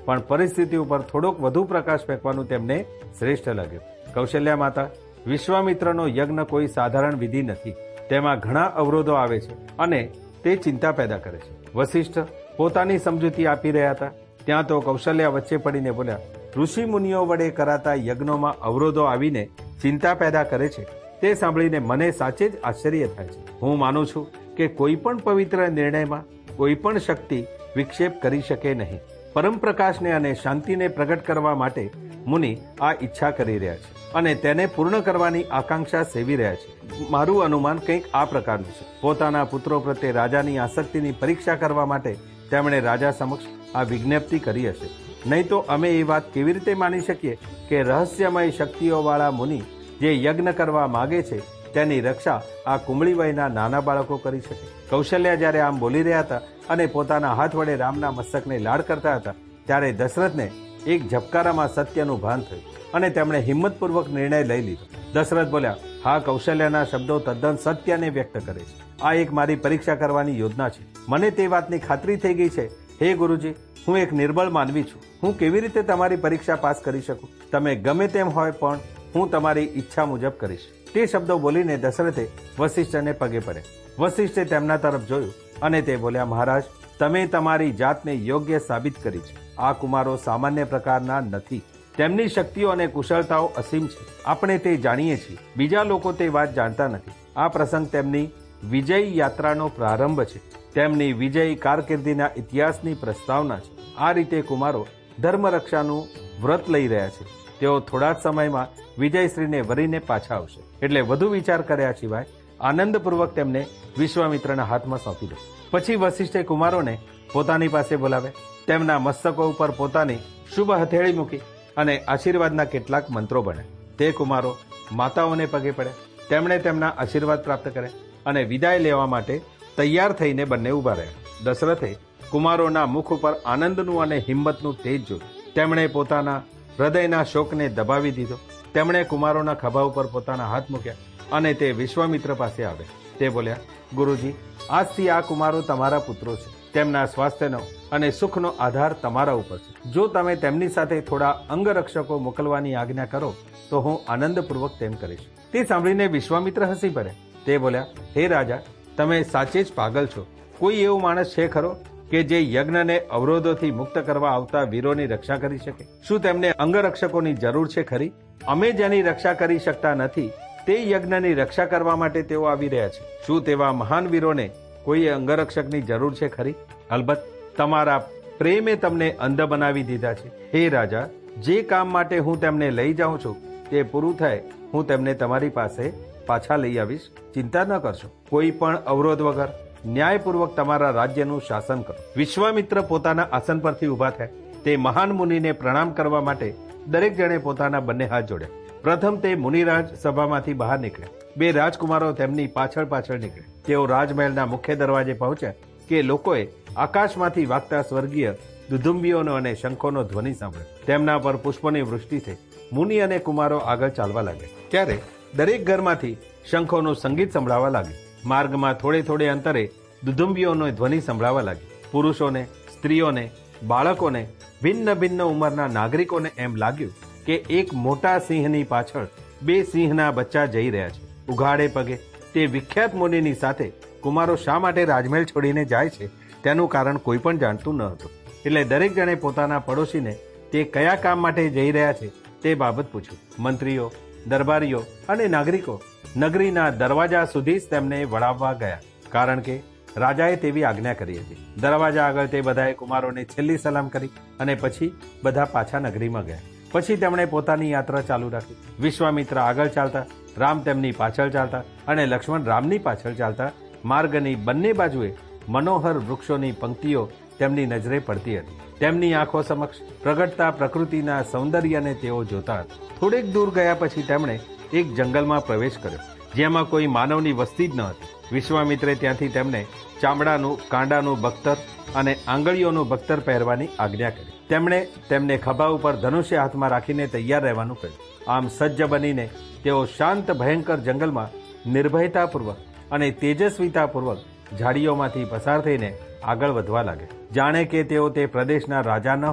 A: પણ પરિસ્થિતિ ઉપર થોડોક વધુ પ્રકાશ ફેંકવાનું તેમને શ્રેષ્ઠ લાગ્યું. કૌશલ્યા માતા, વિશ્વામિત્રનો યજ્ઞ કોઈ સાધારણ વિધિ નથી. તેમાં ઘણા અવરોધો આવે છે અને તે ચિંતા પેદા કરે છે. વશિષ્ઠ પોતાની સમજૂતી આપી રહ્યા હતા ત્યાં તો કૌશલ્યા વચ્ચે પડીને બોલ્યા, ઋષિ મુનિઓ વડે કરાતા યજ્ઞોમાં અવરોધો આવીને ચિંતા પેદા કરે છે તે સાંભળીને મને સાચે જ આશ્ચર્ય થાય છે. હું માનું છું કે કોઈ પણ પવિત્ર નિર્ણયમાં કોઈ પણ શક્તિ વિક્ષેપ કરી શકે નહીં. પરમ પ્રકાશને અને શાંતિને પ્રગટ કરવા માટે મુનિ આ ઈચ્છા કરી રહ્યા છે અને તેને પૂર્ણ કરવાની આકાંક્ષા સેવી રહ્યા છે. મારું અનુમાન કંઈક આ પ્રકારનું છે. પોતાના પુત્રો પ્રત્યે રાજાની આસક્તિની પરીક્ષા કરવા માટે તેમણે રાજા સમક્ષ આ વિજ્ઞપ્તિ કરી હશે. નહીં તો અમે એ વાત કેવી રીતે માની શકીએ કે રહસ્યમય શક્તિઓવાળા મુનિ જે યજ્ઞ કરવા માગે છે તેની રક્ષા આ કુમળી વયના નાના બાળકો કરી શકે. કૌશલ્યા જ્યારે આમ બોલી રહ્યા હતા અને પોતાના હાથ વડે રામના મસ્તકને લાડ કરતા હતા ત્યારે દશરથને એક ઝબકારામાં સત્યનું ભાન થયું અને તેમણે હિંમતપૂર્વક નિર્ણય લઈ લીધો. દશરથ બોલ્યા, હા, કૌશલ્યાના શબ્દો તદ્દન સત્યને વ્યક્ત કરે છે. આ એક મારી પરીક્ષા કરવાની યોજના છે. મને તે વાતની ખાતરી થઈ ગઈ છે. હે ગુરુજી, હું એક નિર્બળ માનવી છું. હું કેવી રીતે તમારી પરીક્ષા પાસ કરી શકું? તમે ગમે તેમ હોય પણ હું તમારી ઈચ્છા મુજબ કરીશ. તે શબ્દો બોલીને દશરથે વશિષ્ઠને પગે પડ્યા. વશિષ્ઠે તેમના તરફ જોયું અને તે બોલ્યા, મહારાજ, તમે તમારી જાતને યોગ્ય સાબિત કરી છે. આ કુમારો સામાન્ય પ્રકારના નથી. તેમની શક્તિઓ અને કુશળતાઓ અસીમ છે. આપણે તે જાણીએ છીએ. બીજા લોકો તે વાત જાણતા નથી. આ પ્રસંગ તેમની વિજય યાત્રાનો પ્રારંભ છે. તેમની વિજય કારકિર્દીના ઇતિહાસની પ્રસ્તાવના છે. આ રીતે કુમારો ધર્મરક્ષાનું વ્રત લઈ રહ્યા છે. તેઓ થોડા જ સમયમાં વિજયશ્રીને વરીને પાછા આવશે. એટલે વધુ વિચાર કર્યા સિવાય આનંદપૂર્વક તેમને વિશ્વામિત્રના હાથમાં સોંપી દો. પછી વશિષ્ઠે કુમારોને પોતાની પાસે બોલાવ્યા. તેમના મસ્તકો ઉપર પોતાની શુભ હથેળી મૂકી અને આશીર્વાદના કેટલાક મંત્રો ભણ્યા. તે કુમારો માતાઓને પગે પડ્યા. તેમણે તેમના આશીર્વાદ પ્રાપ્ત કર્યા અને વિદાય લેવા માટે તૈયાર થઈને બંને ઉભા રહ્યા. દશરથે કુમારોના મુખ ઉપર આનંદનું અને હિંમતનું તેજ જોયું. તેમણે પોતાના હૃદયના શોકને દબાવી દીધો. તેમણે કુમારોના ખભા ઉપર પોતાના હાથ મૂક્યા અને તે વિશ્વામિત્ર પાસે આવે. તે બોલ્યા, ગુરુજી, આજથી આ કુમારો તમારા પુત્રો છે. તેમના સ્વાસ્થ્યનો અને સુખનો આધાર તમારા ઉપર છે. જો તમે તેમની સાથે થોડા અંગરક્ષકો મોકલવાની આજ્ઞા કરો તો હું આનંદપૂર્વક તેમ કરીશ. તે સાંભળીને વિશ્વામિત્ર હસી પડ્યા. તે બોલ્યા, હે રાજા, તમે સાચે જ પાગલ છો. કોઈ એવો માણસ છે ખરો કે જે યજ્ઞને અવરોધોથી મુક્ત કરવા આવતા વીરોની રક્ષા કરી શકે? શું તેમને અંગરક્ષકોની જરૂર છે ખરી? અમે જેની રક્ષા કરી શકતા નથી તે યજ્ઞની રક્ષા કરવા માટે તેઓ આવી રહ્યા છે. શું તેવા મહાન વીરોને કોઈ અંગરક્ષકની જરૂર છે ખરી? અલબત્ત તમારા પ્રેમે તમને અંધ બનાવી દીધા છે. હે રાજા, જે કામ માટે હું તેમને લઈ જાઉં છું તે પૂરું થાય હું તેમને તમારી પાસે પાછા લઈ આવીશ. ચિંતા ન કરશો. કોઈ પણ અવરોધ વગર ન્યાયપૂર્વક તમારા રાજ્યનું શાસન કરો. વિશ્વામિત્ર પોતાના આસન પરથી ઉભા થયા. તે મહાન મુનિને પ્રણામ કરવા માટે દરેક જણે પોતાના બંને હાથ જોડ્યા. પ્રથમ તે મુનિરાજ સભામાંથી બહાર નીકળ્યા. બે રાજકુમારો તેમની પાછળ પાછળ નીકળ્યા. તેઓ રાજમહેલના મુખ્ય દરવાજે પહોંચ્યા કે લોકોએ આકાશમાંથી વાગતા સ્વર્ગીય દુધુંબીઓનો અને શંખોનો ધ્વનિ સાંભળ્યો. તેમના પર પુષ્પોની વૃષ્ટિ થઈ. મુનિ અને કુમારો આગળ ચાલવા લાગ્યા. ત્યારે દરેક ઘરમાંથી શંખોનું સંગીત સંભળાવા લાગ્યું. માર્ગમાં થોડે થોડે અંતરે દુધુંબીઓનો ધ્વનિ સંભળાવા લાગી. પુરુષોને, સ્ત્રીઓને, બાળકોને, ભિન્ન ભિન્ન ઉંમરના નાગરિકોને એમ લાગ્યું કે એક મોટા સિંહની પાછળ બે સિંહના બચ્ચા જઈ રહ્યા છે. ઉઘાડે પગે તે વિખ્યાત મુનિની સાથે કુમારો શા માટે રાજમહેલ છોડીને જાય છે તેનું કારણ કોઈ પણ જાણતું ન હતું. એટલે દરેક જણે પોતાના પડોશીને તે કયા કામ માટે જઈ રહ્યા છે તે બાબત પૂછ્યું. મંત્રીઓ, દરબારીઓ અને નાગરિકો નગરીના દરવાજા સુધી જ તેમને વળાવવા ગયા, કારણ કે રાજાએ તેવી આજ્ઞા કરી હતી. દરવાજા આગળ તે બધાએ કુમારોને છેલ્લી સલામ કરી અને પછી બધા પાછા નગરીમાં ગયા. પછી તેમણે પોતાની યાત્રા ચાલુ રાખી. વિશ્વામિત્ર આગળ ચાલતા, રામ તેમની પાછળ ચાલતા અને લક્ષ્મણ રામની પાછળ ચાલતા. માર્ગની બંને બાજુએ મનોહર વૃક્ષોની પંક્તિઓ તેમની નજરે પડતી હતી. તેમની આંખો સમક્ષ પ્રગટતા પ્રકૃતિના સૌંદર્યને તેઓ જોતા હતા. થોડેક દૂર ગયા પછી તેમણે એક જંગલમાં પ્રવેશ કર્યો, જેમાં કોઈ માનવની વસ્તી જ ન હતી. વિશ્વામિત્રે ત્યાંથી તેમને ચામડાનું, કાંડાનું બખ્તર અને આંગળીઓનું બખ્તર પહેરવાની આજ્ઞા કરી. તેમણે તેમને ખભા ઉપર ધનુષ્ય હાથમાં રાખીને તૈયાર રહેવાનું કહ્યું. આમ સજ્જ બનીને તેઓ શાંત ભયંકર જંગલમાં નિર્ભયતાપૂર્વક અને તેજસ્વીતાપૂર્વક ઝાડીઓમાંથી પસાર થઈને આગળ વધવા લાગે, જાણે કે તેઓ તે પ્રદેશના રાજા ન હોય.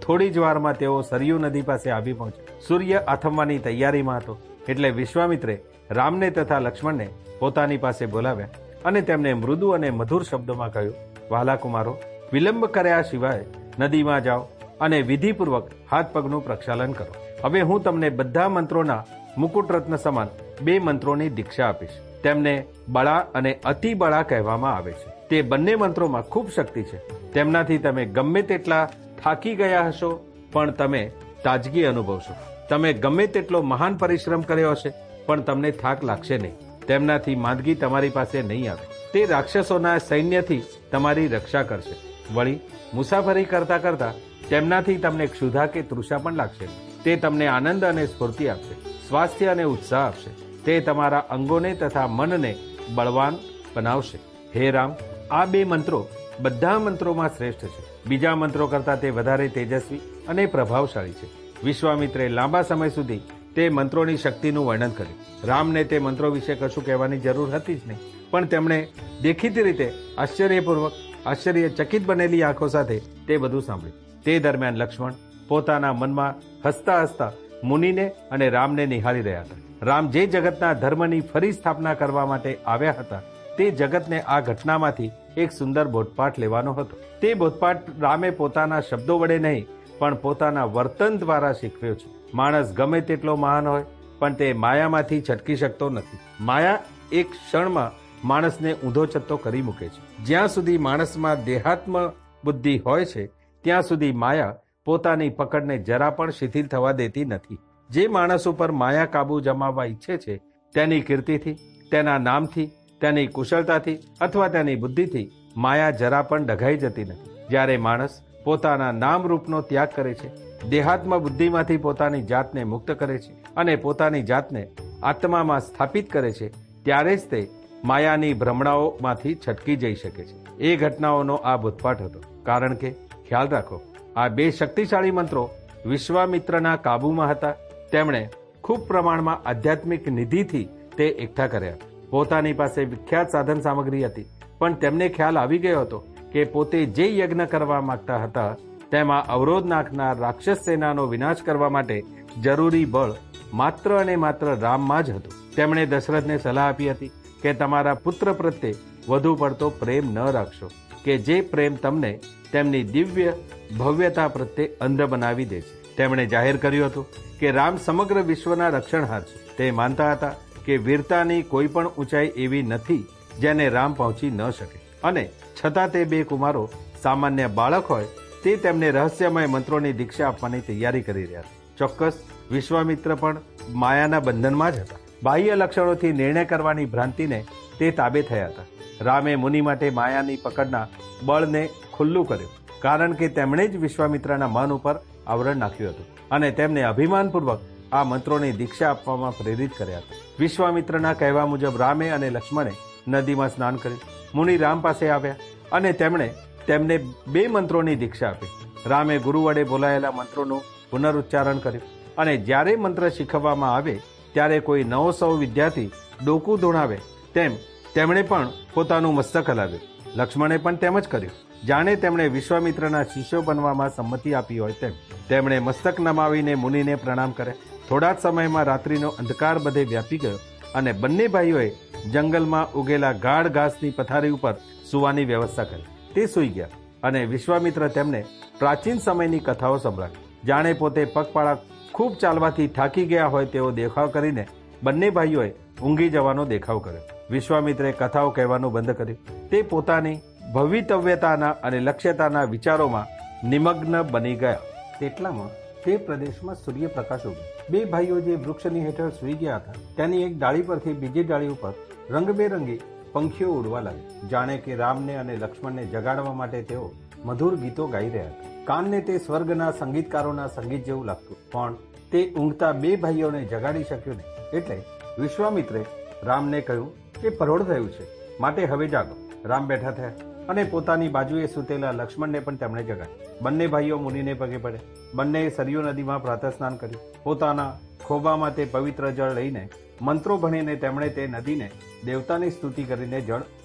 A: થોડી જ વારમાં તેઓ સરયુ નદી પાસે આવી પહોંચ્યા. સૂર્ય આથમવાની તૈયારીમાં હતો એટલે વિશ્વામિત્રે રામને તથા લક્ષ્મણને પોતાની પાસે બોલાવ્યા અને તેમને મૃદુ અને મધુર શબ્દોમાં કહ્યું, વહાલા કુમારો, વિલંબ કર્યા સિવાય નદીમાં જાઓ અને વિધિપૂર્વક હાથ પગનું પ્રક્ષાલન કરો. હવે હું તમને બધા મંત્રોના મુકુટ રત્ન સમાન બે મંત્રોની દીક્ષા આપીશ. તેમને બળા અને અતિ બળા કહેવામાં આવે છે. તે બંને મંત્રોમાં ખૂબ શક્તિ છે. તેમનાથી તમે ગમે તેટલા થાકી ગયા હશો પણ તમે તાજગી અનુભવશો. તમે ગમે તેટલો મહાન પરિશ્રમ કર્યો હશે પણ તમને થાક લાગશે નહીં. તેમનાથી માંદગી તમારી પાસે નહીં આવે. તે રાક્ષસોના સૈન્યથી તમારી રક્ષા કરશે. વળી મુસાફરી કરતા કરતા તેમનાથી તમને ક્ષુધા કે તૃષા પણ લાગશે. તે તમને આનંદ અને સ્ફૂર્તિ આપશે, સ્વાસ્થ્ય અને ઉત્સાહ આપશે. તે તમારા અંગોને તથા મનને બળવાન બનાવશે. હે રામ, આ બે મંત્રો બધા મંત્રોમાં શ્રેષ્ઠ છે. બીજા મંત્રો કરતાં તે વધારે તેજસ્વી અને પ્રભાવશાળી છે. વિશ્વામિત્રે લાંબા સમય સુધી તે મંત્રોની શક્તિનું વર્ણન કર્યું. રામને તે મંત્રો વિશે કશું કહેવાની જરૂર હતી જ નહીં, પણ તેમણે દેખીતી રીતે આશ્ચર્યપૂર્વક આશ્ચર્યચકિત બનેલી આંખો સાથે તે બધું સાંભળ્યું. તે દરમિયાન લક્ષ્મણ પોતાના મનમાં હસતા હસતા મુનિને અને રામને નિહાળી રહ્યા હતા. રામ જે જગતના ધર્મની ફરી સ્થાપના કરવા માટે આવ્યા હતા તે જગતને આ ઘટનામાંથી એક સુંદર બોધપાઠ લેવાનો હતો. તે બોધપાઠ રામે પોતાના શબ્દો વડે નહીં પણ પોતાના વર્તન દ્વારા શીખવ્યો છે. માણસ ગમે તેટલો મહાન હોય પણ તે માયામાંથી છટકી શકતો નથી. માયા એક ક્ષણમાં માણસને ઊંધો ચત્તો કરી મૂકે છે. જ્યાં સુધી માણસમાં દેહાત્મ બુદ્ધિ હોય છે ત્યાં સુધી માયા પોતાની પકડને જરા પણ શિથિલ થવા દેતી નથી. જે માણસ ઉપર માયા કાબુ જમાવવા ઈચ્છે છે તેની કીર્તિથી, તેના નામથી, તેની કુશળતાથી અથવા તેની બુદ્ધિથી માયા જરા પણ ડઘાઈ જતી નથી. જ્યારે માણસ પોતાના નામ રૂપનો ત્યાગ કરે છે, દેહાત્મ બુદ્ધિમાંથી પોતાની જાતને મુક્ત કરે છે અને પોતાની જાતને આત્મામાં સ્થાપિત કરે છે ત્યારે જ તે માયાની ભ્રમણાઓમાંથી છટકી જઈ શકે છે. એ ઘટનાઓનો આ બોધપાઠ હતો. કારણ કે ખ્યાલ રાખો, આ બે શક્તિશાળી મંત્રો વિશ્વામિત્રના કાબુમાં હતા. તેમણે ખૂબ પ્રમાણમાં આધ્યાત્મિક નિધિથી તે એકઠા કર્યા. પોતાની પાસે વિખ્યાત સાધન સામગ્રી હતી પણ તેમને ખ્યાલ આવી ગયો હતો કે પોતે જે યજ્ઞ કરવા માંગતા હતા તેમાં અવરોધ નાખનાર રાક્ષસ સેનાનો વિનાશ કરવા માટે જરૂરી બળ માત્ર અને માત્ર રામમાં જ હતું. તેમણે દશરથને સલાહ આપી હતી કે તમારા પુત્ર પ્રત્યે વધુ પડતો પ્રેમ ન રાખશો, કે જે પ્રેમ તમને તેમની દિવ્ય ભવ્યતા પ્રત્યે અંધ બનાવી દે છે. તેમણે જાહેર કર્યું હતું કે રામ સમગ્ર વિશ્વના રક્ષણહાર છે. તે માનતા હતા કે વીરતાની કોઈ પણ ઊંચાઈ એવી નથી જેને રામ પહોંચી ન શકે, અને છતાં તે બે કુમારો સામાન્ય બાળક હોય તે તેમને રહસ્યમય મંત્રોની દીક્ષા આપવાની તૈયારી કરી રહ્યા હતા. ચોક્કસ વિશ્વામિત્ર પણ માયાના બંધનમાં જ હતા. બાહ્ય લક્ષણોથી નિર્ણય કરવાની ભ્રાંતિને તે તાબે થયા હતા. રામે મુનિ માટે માયાની પકડના બળને ખુલ્લું કર્યું, કારણ કે તેમણે જ વિશ્વામિત્રના મન ઉપર આવરણ નાખ્યું હતું અને તેમને અભિમાનપૂર્વક આ મંત્રોની દીક્ષા આપવામાં પ્રેરિત કર્યા હતા. વિશ્વામિત્રના કહેવા મુજબ રામે અને લક્ષ્મણે નદીમાં સ્નાન કર્યું. મુનિ રામ પાસે આવ્યા અને તેમણે તેમને બે મંત્રોની દીક્ષા આપી. રામે ગુરુ વડે બોલાયેલા મંત્રોનું પુનરુચ્ચારણ કર્યું અને જ્યારે મંત્ર શીખવવામાં આવે ત્યારે કોઈ નવો સૌ વિદ્યાર્થી ડોકું ધોણાવે તેમ તેમણે પણ પોતાનું મસ્તક હલાવ્યું. લક્ષ્મણે પણ તેમ જ કર્યું. જાણે તેમણે વિશ્વામિત્રના શિષ્યો બનવામાં સંમતિ આપી હોય તેમ તેમણે મસ્તક નમાવીને મુનિને પ્રણામ કર્યા. થોડા જ સમયમાં રાત્રિનો અંધકાર બધે વ્યાપી ગયો અને બંને ભાઈઓએ જંગલમાં ઉગેલા ગાઢ ઘાસની પથારી ઉપર સૂવાની વ્યવસ્થા કરી. તે સૂઈ ગયા અને વિશ્વામિત્ર તેમને પ્રાચીન સમયની કથાઓ સંભળાવી. જાણે પોતે પગપાળા ખૂબ ચાલવાથી થાકી ગયા હોય તેવો દેખાવ કરીને બંને ભાઈઓએ ઊંઘી જવાનો દેખાવ કર્યો. વિશ્વામિત્રે કથાઓ કહેવાનું બંધ કર્યું. તે પોતાની ભવિતવ્યતાના અને લક્ષ્યતાના વિચારોમાં નિમગ્ન બની ગયા. તેટલામાં તે પ્રદેશમાં સૂર્યપ્રકાશ ઉગ્યો. બે ભાઈઓ જે વૃક્ષની હેઠળ સૂઈ ગયા હતા તેની એક ડાળી પરથી બીજી ડાળી ઉપર રંગબેરંગી પંખીઓ ઉડવા લાગી. જાણે કે રામને અને લક્ષ્મણને જગાડવા માટે તેઓ મધુર ગીતો ગાઈ રહ્યા હતા. કાનને તે સ્વર્ગના સંગીતકારોના સંગીત જેવું લાગતું, પણ તે ઊંઘતા બે ભાઈઓને જગાડી શક્યું નહીં. એટલે વિશ્વામિત્રે રામને કહ્યું કે પરોઢ થયું છે, માટે હવે જાગો. રામ બેઠા થયા અને પોતાની બાજુએ સૂતેલા લક્ષ્મણને પણ તેમણે જગાડ્યા. બંને ભાઈઓ મુનિને પગે પડ્યા. બંનેએ સરયુ નદીમાં પ્રાતઃ સ્નાન કર્યું. પોતાના ખોબામાં તે પવિત્ર જળ લઈને મંત્રો ભણીને તેમણે તે નદીને દેવતાની સ્તુતિ કરીને જળ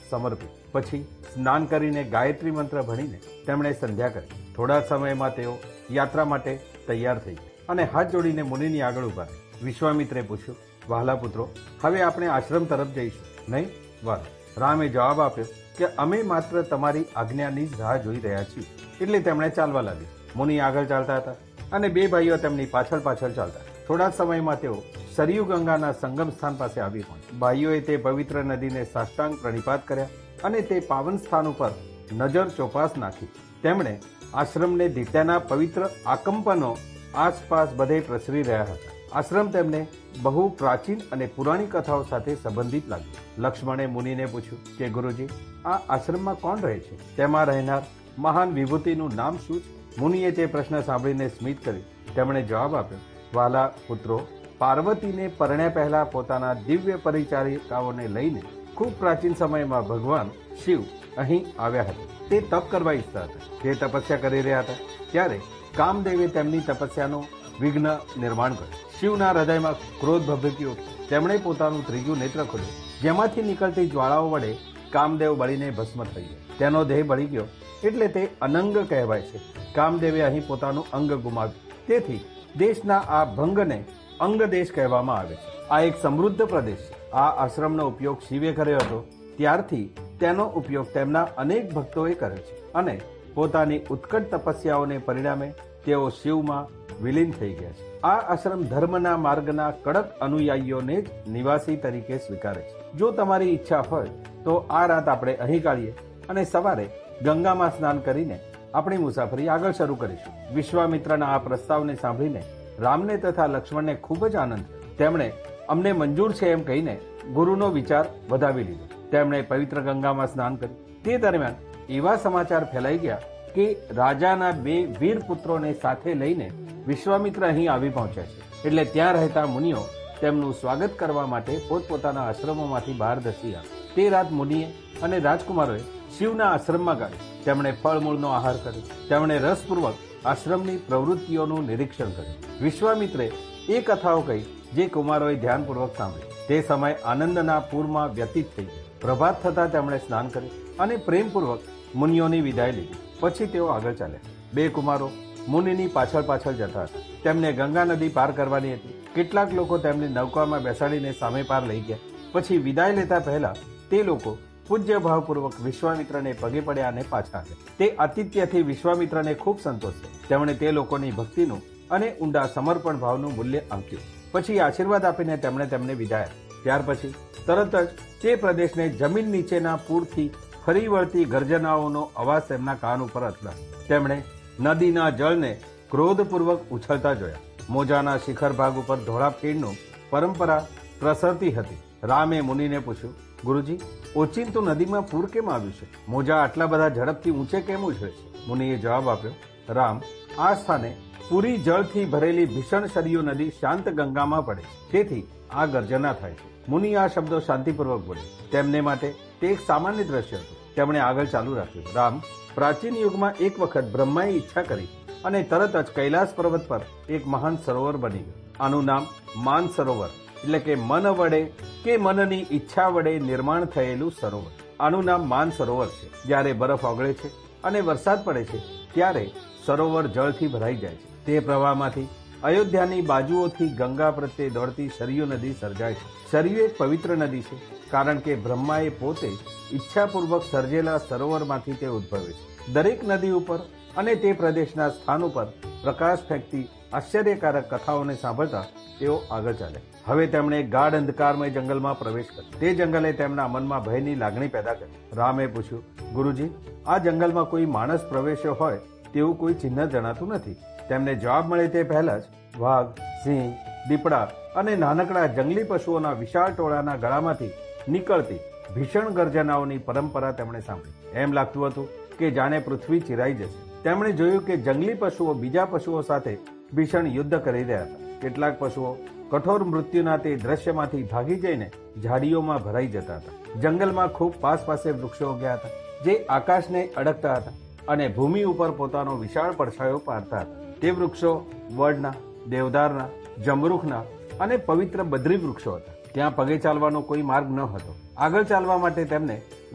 A: સમર્પિત. પછી સ્નાન કરીને ગાયત્રી મંત્ર ભણીને તેમણે સંધ્યા કરી. થોડા સમયમાં તેઓ યાત્રા માટે તૈયાર થઈ ગયા અને હાથ જોડીને મુનિની આગળ ઉભા રહ્યા. વિશ્વામિત્રે પૂછ્યું, વહાલા પુત્રો, હવે આપણે આશ્રમ તરફ જઈશું નહીં? વાહ! રામે જવાબ આપ્યો કે અમે માત્ર તમારી આજ્ઞાની જ રાહ જોઈ રહ્યા છીએ. એટલે તેમણે ચાલવા લાગ્યા. મુનિ આગળ ચાલતા હતા અને બે ભાઈઓ તેમની પાછળ પાછળ ચાલતા. થોડા સમયમાં તેઓ સરયુ ગંગાના સંગમ સ્થાન પાસે આવી પહોંચ્યા. ભાઈઓએ તે પવિત્ર નદીને સાષ્ટાંગ પ્રણિપાત કર્યા અને તે પાવન સ્થાન ઉપર નજર ચોપાસ નાખી. તેમણે આશ્રમને દીઠ્યાના પવિત્ર આકંપનો આસપાસ બધે પ્રસરી રહ્યા હતા. આશ્રમ તેમને બહુ પ્રાચીન અને પુરાણી કથાઓ સાથે સંબંધિત લાગ્યો. લક્ષ્મણે મુનિને પૂછ્યું કે ગુરુજી, આ આશ્રમમાં કોણ રહે છે? તેમાં રહેનાર મહાન વિભૂતિનું નામ શું છે? મુનિએ તે પ્રશ્ન સાંભળીને સ્મિત કરી. તેમણે જવાબ આપ્યો, વાલા પુત્રો, પાર્વતીને પરણ્યા પહેલા પોતાના દિવ્ય પરિચારિકાઓને લઈને ખૂબ પ્રાચીન સમયમાં ભગવાન શિવ અહીં આવ્યા હતા. તે તપ કરવા ઈચ્છતા હતા. તે તપસ્યા કરી રહ્યા હતા ત્યારે કામદેવે તેમની તપસ્યાનું વિઘ્ન નિર્માણ કર્યું. શિવના હૃદયમાં ક્રોધ ભભૂકી ઉઠ્યો. તેમણે પોતાનું ત્રીજું નેત્ર ખોલ્યું, જેમાંથી નીકળતી જ્વાળાઓ વડે કામદેવ બળીને ભસ્મ થઈ ગયા. તેનો દેહ બળી ગયો એટલે તે અનંગ કહેવાય છે. કામદેવે અહીં પોતાનું અંગ ગુમાવ્યું. તેથી દેશના આ ભંગને અંગ દેશ કહેવામાં આવે છે. આ એક સમૃદ્ધ પ્રદેશ છે. આ આશ્રમનો ઉપયોગ શિવે કર્યો હતો. ત્યારથી તેનો ઉપયોગ તેમના અનેક ભક્તોએ કર્યો છે અને પોતાની ઉત્કટ તપસ્યાઓને પરિણામે તેઓ શિવમાં વિલીન થઈ ગયા છે. આ આશ્રમ ધર્મના માર્ગના કડક અનુયાયીઓને જ નિવાસી તરીકે સ્વીકારે છે. જો તમારી ઈચ્છા હોય તો આ રાત આપણે અહીં કાઢીએ અને સવારે ગંગામાં સ્નાન કરીને આપણી મુસાફરી આગળ શરૂ કરીશું. વિશ્વામિત્રના આ પ્રસ્તાવને સાંભળીને રામને તથા લક્ષ્મણને ખૂબ જ આનંદ થયો. તેમણે અમને મંજૂર છે એમ કહીને ગુરુનો વિચાર વધાવી લીધો. તેમણે પવિત્ર ગંગામાં સ્નાન કર્યું. તે દરમિયાન એવા સમાચાર ફેલાઈ ગયા કે રાજાના બે વીર પુત્રોને સાથે લઈને વિશ્વામિત્ર અહીં આવી પહોંચ્યા છે. એટલે ત્યાં રહેતા મુનિઓ તેમનું સ્વાગત કરવા માટે પોતપોતાના આશ્રમોમાંથી બહાર ધસી આવ્યા. તે રાત મુનિએ અને રાજકુમારોએ શિવના આશ્રમમાં ગાળી. તેમણે ફળમૂળનો આહાર કર્યો. તેમણે રસપૂર્વક આશ્રમની પ્રવૃત્તિઓનું નિરીક્ષણ કર્યું. વિશ્વામિત્રે એ કથાઓ કહી જે કુમારોએ ધ્યાનપૂર્વક સાંભળી. તે સમય આનંદના પૂરમાં વ્યતીત થઈ ગયો. પ્રભાત થતાં તેમણે સ્નાન કર્યું અને પ્રેમપૂર્વક મુનિઓની વિદાય લીધી. પછી તેઓ આગળ ચાલ્યા. બે કુમારો મુનિની પાછળ પાછળ જતા હતા. તેમને ગંગા નદી પાર કરવાની હતી. કેટલાક લોકો તેમને નૌકામાં બેસાડીને સામે પાર લઈ ગયા. પછી વિદાય લેતા પહેલા તે લોકો પૂજ્ય ભાવપૂર્વક વિશ્વામિત્રને પગે પડ્યા અને પાછા આવ્યા. તે આતિથ્યથી વિશ્વામિત્રને ખૂબ સંતોષ થયો. તેમણે તે લોકોની ભક્તિનું અને ઊંડા સમર્પણ ભાવનું મૂલ્ય આંક્યું. પછી આશીર્વાદ આપીને તેમણે તેમને વિદાય આપી. ત્યાર પછી તરત જ તે પ્રદેશને જમીન નીચેના પૂરથી ફરી વળતી ગર્જનાઓનો અવાજ તેમના કાન ઉપર અથડાયો. તેમણે નદીના જળને ક્રોધપૂર્વક ઉછળતા જોયા. મોજાના શિખર ભાગ ઉપર ધોળા ફીણનું પરંપરા પ્રસરતી હતી. રામે મુનિને પૂછ્યું, ગુરુજી, ઓચિંતું નદીમાં પૂર કેમ આવ્યું છે? મોજા આટલા બધા ઝડપથી ઊંચે કેમ ઉછળે છે? મુનિએ જવાબ આપ્યો, રામ, આ સ્થાને પૂરી જળથી ભરેલી ભીષણ સરયુ નદી શાંત ગંગામાં પડે છે. તેથી આ ગર્જના થાય છે. મુનિ આ શબ્દો શાંતિપૂર્વક બોલ્યા. તેમને માટે તે એક સામાન્ય દ્રશ્ય હતું. તેમણે આગળ ચાલુ રાખ્યું, રામ, પ્રાચીન યુગમાં એક વખત બ્રહ્માએ ઈચ્છા કરી અને તરત જ કૈલાસ પર્વત પર એક મહાન સરોવર બની ગયું. આનું નામ માન સરોવર એટલે કે મન વડે કે મનની ઈચ્છા વડે નિર્માણ થયેલું સરોવર. આનું નામ માન સરોવર છે. જ્યારે બરફ ઓગળે છે અને વરસાદ પડે છે ત્યારે સરોવર જળથી ભરાઈ જાય છે. તે પ્રવાહમાંથી અયોધ્યાની બાજુઓથી ગંગા પ્રત્યે દોડતી સરયુ નદી સર્જાય છે. સરયુ એક પવિત્ર નદી છે કારણ કે બ્રહ્માએ પોતે ઈચ્છાપૂર્વક સર્જેલા સરોવરમાંથી તે ઉદ્ભવે છે. દરેક નદી ઉપર અને તે પ્રદેશના સ્થાન ઉપર પ્રકાશ ફેંકતી આશ્ચર્યકારક કથાઓને સાંભળતા તેઓ આગળ ચાલે. હવે તેમણે ગાઢ અંધકારમય જંગલમાં પ્રવેશ કર્યો. તે જંગલે તેમના મનમાં ભયની લાગણી પેદા કરી. રામે પૂછ્યું, ગુરુજી, આ જંગલમાં કોઈ માણસ પ્રવેશ્યો હોય તેવું કોઈ ચિહ્ન જણાતું નથી. તેમને જવાબ મળે તે પહેલા જ વાઘ, સિંહ, દીપડા અને નાનકડા જંગલી પશુઓના વિશાળ ટોળાના ગળામાંથી નીકળતી ભીષણ ગર્જનાઓની પરંપરા તેમણે સાંભળી. એમ લાગતું હતું કે જાણે પૃથ્વી ચિરાઈ જશે. તેમણે જોયું કે જંગલી પશુઓ બીજા પશુઓ સાથે ભીષણ યુદ્ધ કરી રહ્યા હતા. કેટલાક પશુઓ કઠોર મૃત્યુના તે દ્રશ્યમાંથી ભાગી જઈને ઝાડીઓમાં ભરાઈ જતા હતા. જંગલમાં ખૂબ પાસ પાસે વૃક્ષો ઉગ્યા હતા જે આકાશને અડકતા હતા અને ભૂમિ ઉપર પોતાનો વિશાળ પડછાયો પાડતા હતા. તે વૃક્ષો વડના, દેવદારના, જમરૂખના અને પવિત્ર બદ્રી વૃક્ષો હતા. ત્યાં પગે ચાલવાનો કોઈ માર્ગ ન હતો. આગળ ચાલવા માટે તેમને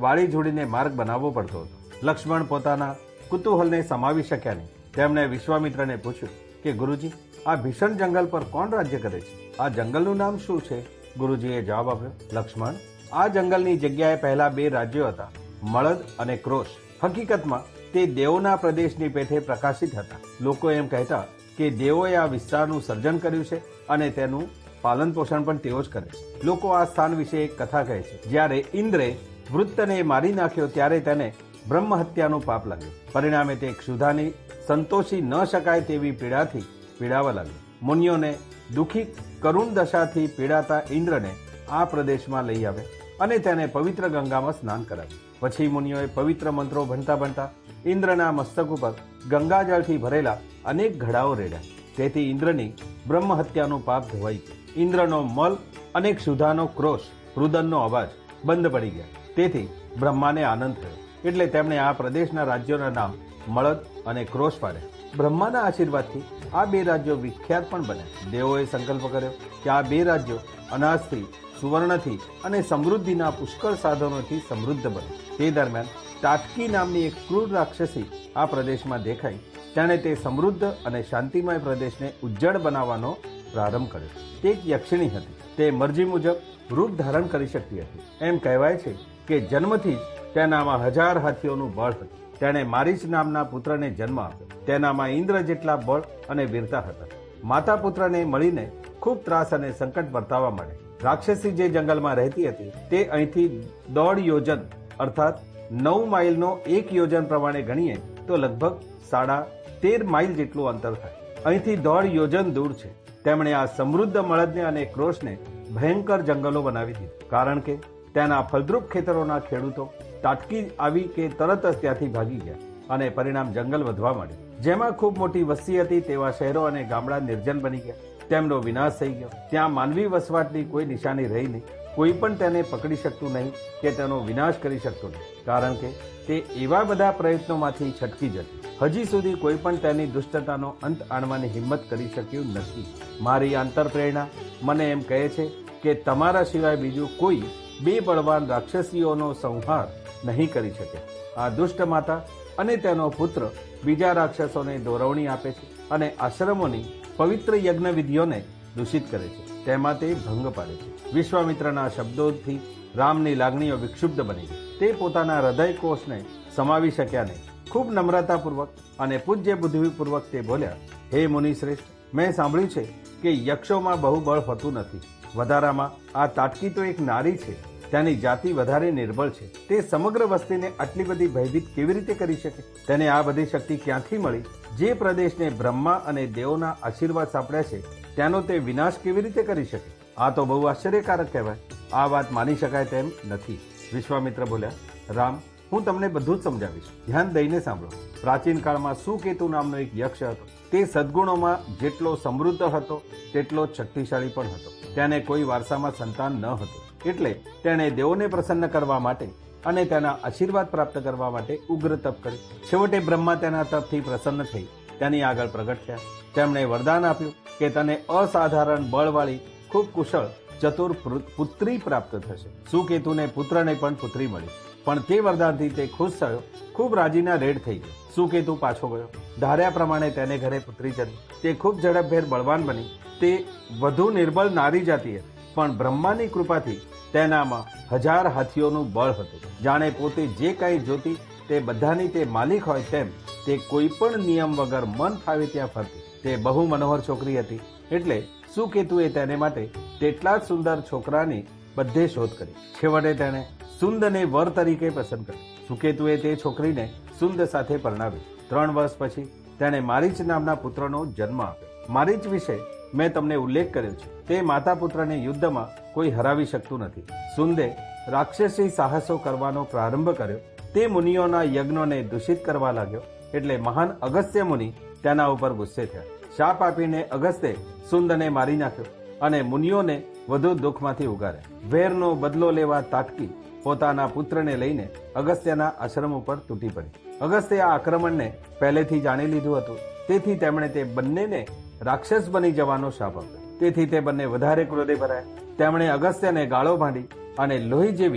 A: વાળી જોડીને માર્ગ બનાવવો પડતો હતો. લક્ષ્મણ પોતાના કુતૂહલને સમાવી શક્યા નહીં. તેમણે વિશ્વામિત્રને પૂછ્યું કે ગુરુજી, આ ભીષણ જંગલ પર કોણ રાજ્ય કરે છે? આ જંગલનું નામ શું છે? ગુરુજીએ જવાબ આપ્યો, લક્ષ્મણ, આ જંગલની જગ્યાએ પહેલા બે રાજ્યો હતા, મળદ અને ક્રોશ. હકીકતમાં તે દેવોના પ્રદેશની પેઠે પ્રકાશિત હતા. લોકો એમ કહેતા કે દેવોએ આ વિસ્તારનું સર્જન કર્યું છે અને તેનું પાલન પોષણ પણ તેઓ જ કરે છે. લોકો આ સ્થાન વિશે એક કથા કહે છે. જ્યારે ઇન્દ્રે વૃત્તને મારી નાખ્યો ત્યારે તેને બ્રહ્મ હત્યાનું પાપ લાગ્યું. પરિણામે તે ક્ષુધાની સંતોષી ન શકાય તેવી પીડાથી પીડાવા લાગ્યો. મુનિઓને દુઃખી કરુણ દશાથી પીડાતા ઇન્દ્રને આ પ્રદેશમાં લઈ આવે અને તેને પવિત્ર ગંગામાં સ્નાન કરાવ્યું. પછી મુનિઓએ પવિત્ર મંત્રો ભણતા ભણતા ઇન્દ્રના મસ્તક ઉપર ગંગાજળથી ભરેલા અનેક ઘડાઓ રેડ્યા. તેથી ઇન્દ્રની બ્રહ્મ હત્યાનું પાપ ધોવાઈ ગયું. ઇન્દ્રનો મલ અને ક્ષુધાનો ક્રોશ, રુદનનો અવાજ બંધ પડી ગયા. તેથી બ્રહ્માને આનંદ થયો. એટલે તેમણે આ પ્રદેશના રાજ્યોના નામ મળદ અને ક્રોશ પાડ્યા. બ્રહ્માના આશીર્વાદથી આ બે રાજ્યો વિખ્યાત પણ બન્યા. દેવોએ સંકલ્પ કર્યો કે આ બે રાજ્યો અનાજથી, સુવર્ણથી અને સમૃદ્ધિના પુષ્કળ સાધનોથી સમૃદ્ધ બને. તે દરમિયાન તાટકી નામની એક ક્રૂર રાક્ષસી આ પ્રદેશમાં દેખાઈ. તેણે તે સમૃદ્ધ અને શાંતિમય પ્રદેશને ઉજ્જડ બનાવવાનો પ્રારંભ કર્યો. તે એક યક્ષિણી હતી. તે મરજી મુજબ રૂપ ધારણ કરી શકતી હતી. એમ કહેવાય છે કે જન્મથી જ તેનામાં હજાર હાથીઓનું બળ હતું. તેણે મારીચ નામના પુત્રને જન્મ આપ્યો. તેનામાં ઇન્દ્ર જેટલા બળ અને વીરતા હતા. માતા પુત્રને મળીને ખૂબ ત્રાસ અને સંકટ વર્તાવા માંડે. રાક્ષસી જે જંગલમાં રહેતી હતી તે અહીંથી દોઢ યોજન અર્થાત નવ માઇલનો એક યોજન પ્રમાણે ગણીએ તો લગભગ સાડા તેર માઇલ જેટલું અંતર થાય. અહીંથી દોઢ યોજન દૂર છે. તેમણે આ સમૃદ્ધ મળદને અને ક્રોશને ભયંકર જંગલો બનાવી દીધું. કારણ કે તેના ફળદ્રુપ ખેતરોના ખેડૂતો તાટકી આવી કે તરત જ ત્યાંથી ભાગી ગયા અને પરિણામ જંગલ વધવા માંડ્યું. જેમાં ખૂબ મોટી વસ્તી હતી તેવા શહેરો અને ગામડા નિર્જન બની ગયા. તેમનો વિનાશ થઈ ગયો. ત્યાં માનવી વસવાટની કોઈ નિશાની રહી નહીં. કોઈ પણ તેને પકડી શકતું નહીં કે તેનો વિનાશ કરી શકતું નહીં. કારણ કે તે એવા બધા પ્રયત્નોમાંથી છટકી જતી. હજી સુધી કોઈ પણ તેની દુષ્ટતાનો અંત આણવાની હિંમત કરી શક્યું નથી. મારી આંતરપ્રેરણા મને એમ કહે છે કે તમારા સિવાય બીજું કોઈ બે બળવાન રાક્ષસીઓનો સંહાર નહીં કરી શકે. આ દુષ્ટ માતા અને તેનો પુત્ર બીજા રાક્ષસોને દોરવણી આપે છે અને આશ્રમોની પવિત્ર યજ્ઞ વિધિઓને દૂષિત કરે છે. તેમાં તે ભંગ પાડે છે. વિશ્વામિત્રના શબ્દોથી રામની લાગણીઓ વિક્ષુબ્ધ બની ગઈ. તે પોતાના હૃદય કોષને સમાવી શક્યા નહીં. ખૂબ નમ્રતાપૂર્વક અને પૂજ્ય બુદ્ધિપૂર્વક તે બોલ્યા, હે મુનિશ્રેષ્ઠ, મેં સાંભળ્યું છે કે યક્ષોમાં બહુ બળ હોતું નથી. વધારામાં આ તાટકી તો એક નારી છે. તેની જાતિ વધારે નિર્બળ છે. તે સમગ્ર વસ્તીને આટલી બધી ભયભીત કેવી રીતે કરી શકે? તેને આ બધી શક્તિ ક્યાંથી મળી? જે પ્રદેશને બ્રહ્મા અને દેવોના આશીર્વાદ સાંપડ્યા છે તેનો તે વિનાશ કેવી રીતે કરી શકે? આ તો બહુ આશ્ચર્યકારક કહેવાય. આ વાત માની શકાય તેમ નથી. વિશ્વામિત્ર બોલ્યા, રામ, હું તમને બધું જ સમજાવીશ. ધ્યાન દઈને સાંભળો. પ્રાચીન કાળમાં સુકેતુ નામનો એક યક્ષ હતો. તે સદગુણોમાં જેટલો સમૃદ્ધ હતો તેટલો જ શક્તિશાળી પણ હતો. તેને કોઈ વારસામાં સંતાન ન હતું. એટલે તેણે દેવોને પ્રસન્ન કરવા માટે અને તેના આશીર્વાદ પ્રાપ્ત કરવા માટે ઉગ્ર તપ કર્યું. છેવટે બ્રહ્મા તેના તપથી પ્રસન્ન થઈ તેની આગળ પ્રગટ થયા. તેમણે વરદાન આપ્યું કે તને અસાધારણ બળવાળી ખૂબ કુશળ ચતુર પુત્રી પ્રાપ્ત થશે. સુકેતુને પુત્રને પણ પુત્રી મળી. પણ તે વરદાનથી તે ખુશ થયો. ખૂબ રાજીના રેડ થઈ ગયો. સુકેતુ પાછો ગયો. ધાર્યા પ્રમાણે તેને ઘરે પુત્રી જન્મી. તે ખૂબ ઝડપભેર બળવાન બની. તે વધુ નિર્બળ નારી જાતિ હતી. પણ બ્રહ્માની કૃપાથી તેનામાં હજાર હાથીઓનું બળ હતું. જાણે પોતે જે કાંઈ જોતી તે બધાની તે માલિક હોય તેમ તે કોઈ પણ નિયમ વગર મન ફાવે ત્યાં ફરતી. તે બહુ મનોહર છોકરી હતી. એટલે સુકેતુએ તેને માટે તેટલા જ સુંદર છોકરાની બધે શોધ કરી. છેવટે તેણે સુંદને વર તરીકે પસંદ કરી. સુકેતુએ તે છોકરીને સુંદ સાથે પરણાવી. ત્રણ વર્ષ પછી તેણે મારીચ નામના પુત્રનો જન્મ આપ્યો. મારીચ વિશે મેં તમને ઉલ્લેખ કર્યો છે. તે માતા પુત્રને યુદ્ધમાં કોઈ હરાવી શકતું નથી. સુંદે રાક્ષસી સાહસો કરવાનો પ્રારંભ કર્યો. તે મુનિઓના યજ્ઞોને દૂષિત કરવા લાગ્યો. એટલે મહાન અગસ્ત્ય મુનિ તેના ઉપર ગુસ્સે થયા. શાપ આપીને અગસ્ત્યે સુંદને મારી નાખ્યો અને મુનિઓને વધુ દુઃખમાંથી ઉગાર્યા. વેરનો બદલો લેવા તાટકી પોતાના પુત્રને લઈને અગસ્ત્યના આશ્રમ ઉપર તૂટી પડી. અગસ્ત્યે આ આક્રમણને પહેલેથી જાણી લીધું હતું. તેથી તેમણે તે બંનેને રાક્ષસ બની જવાનો શાપ આપ્યો. તેથી તે બંને વધારે ક્રોધે ભરાયા. તેમણે અગસ્ત્યને ગાળો ભાંડી અને લોહી જેવી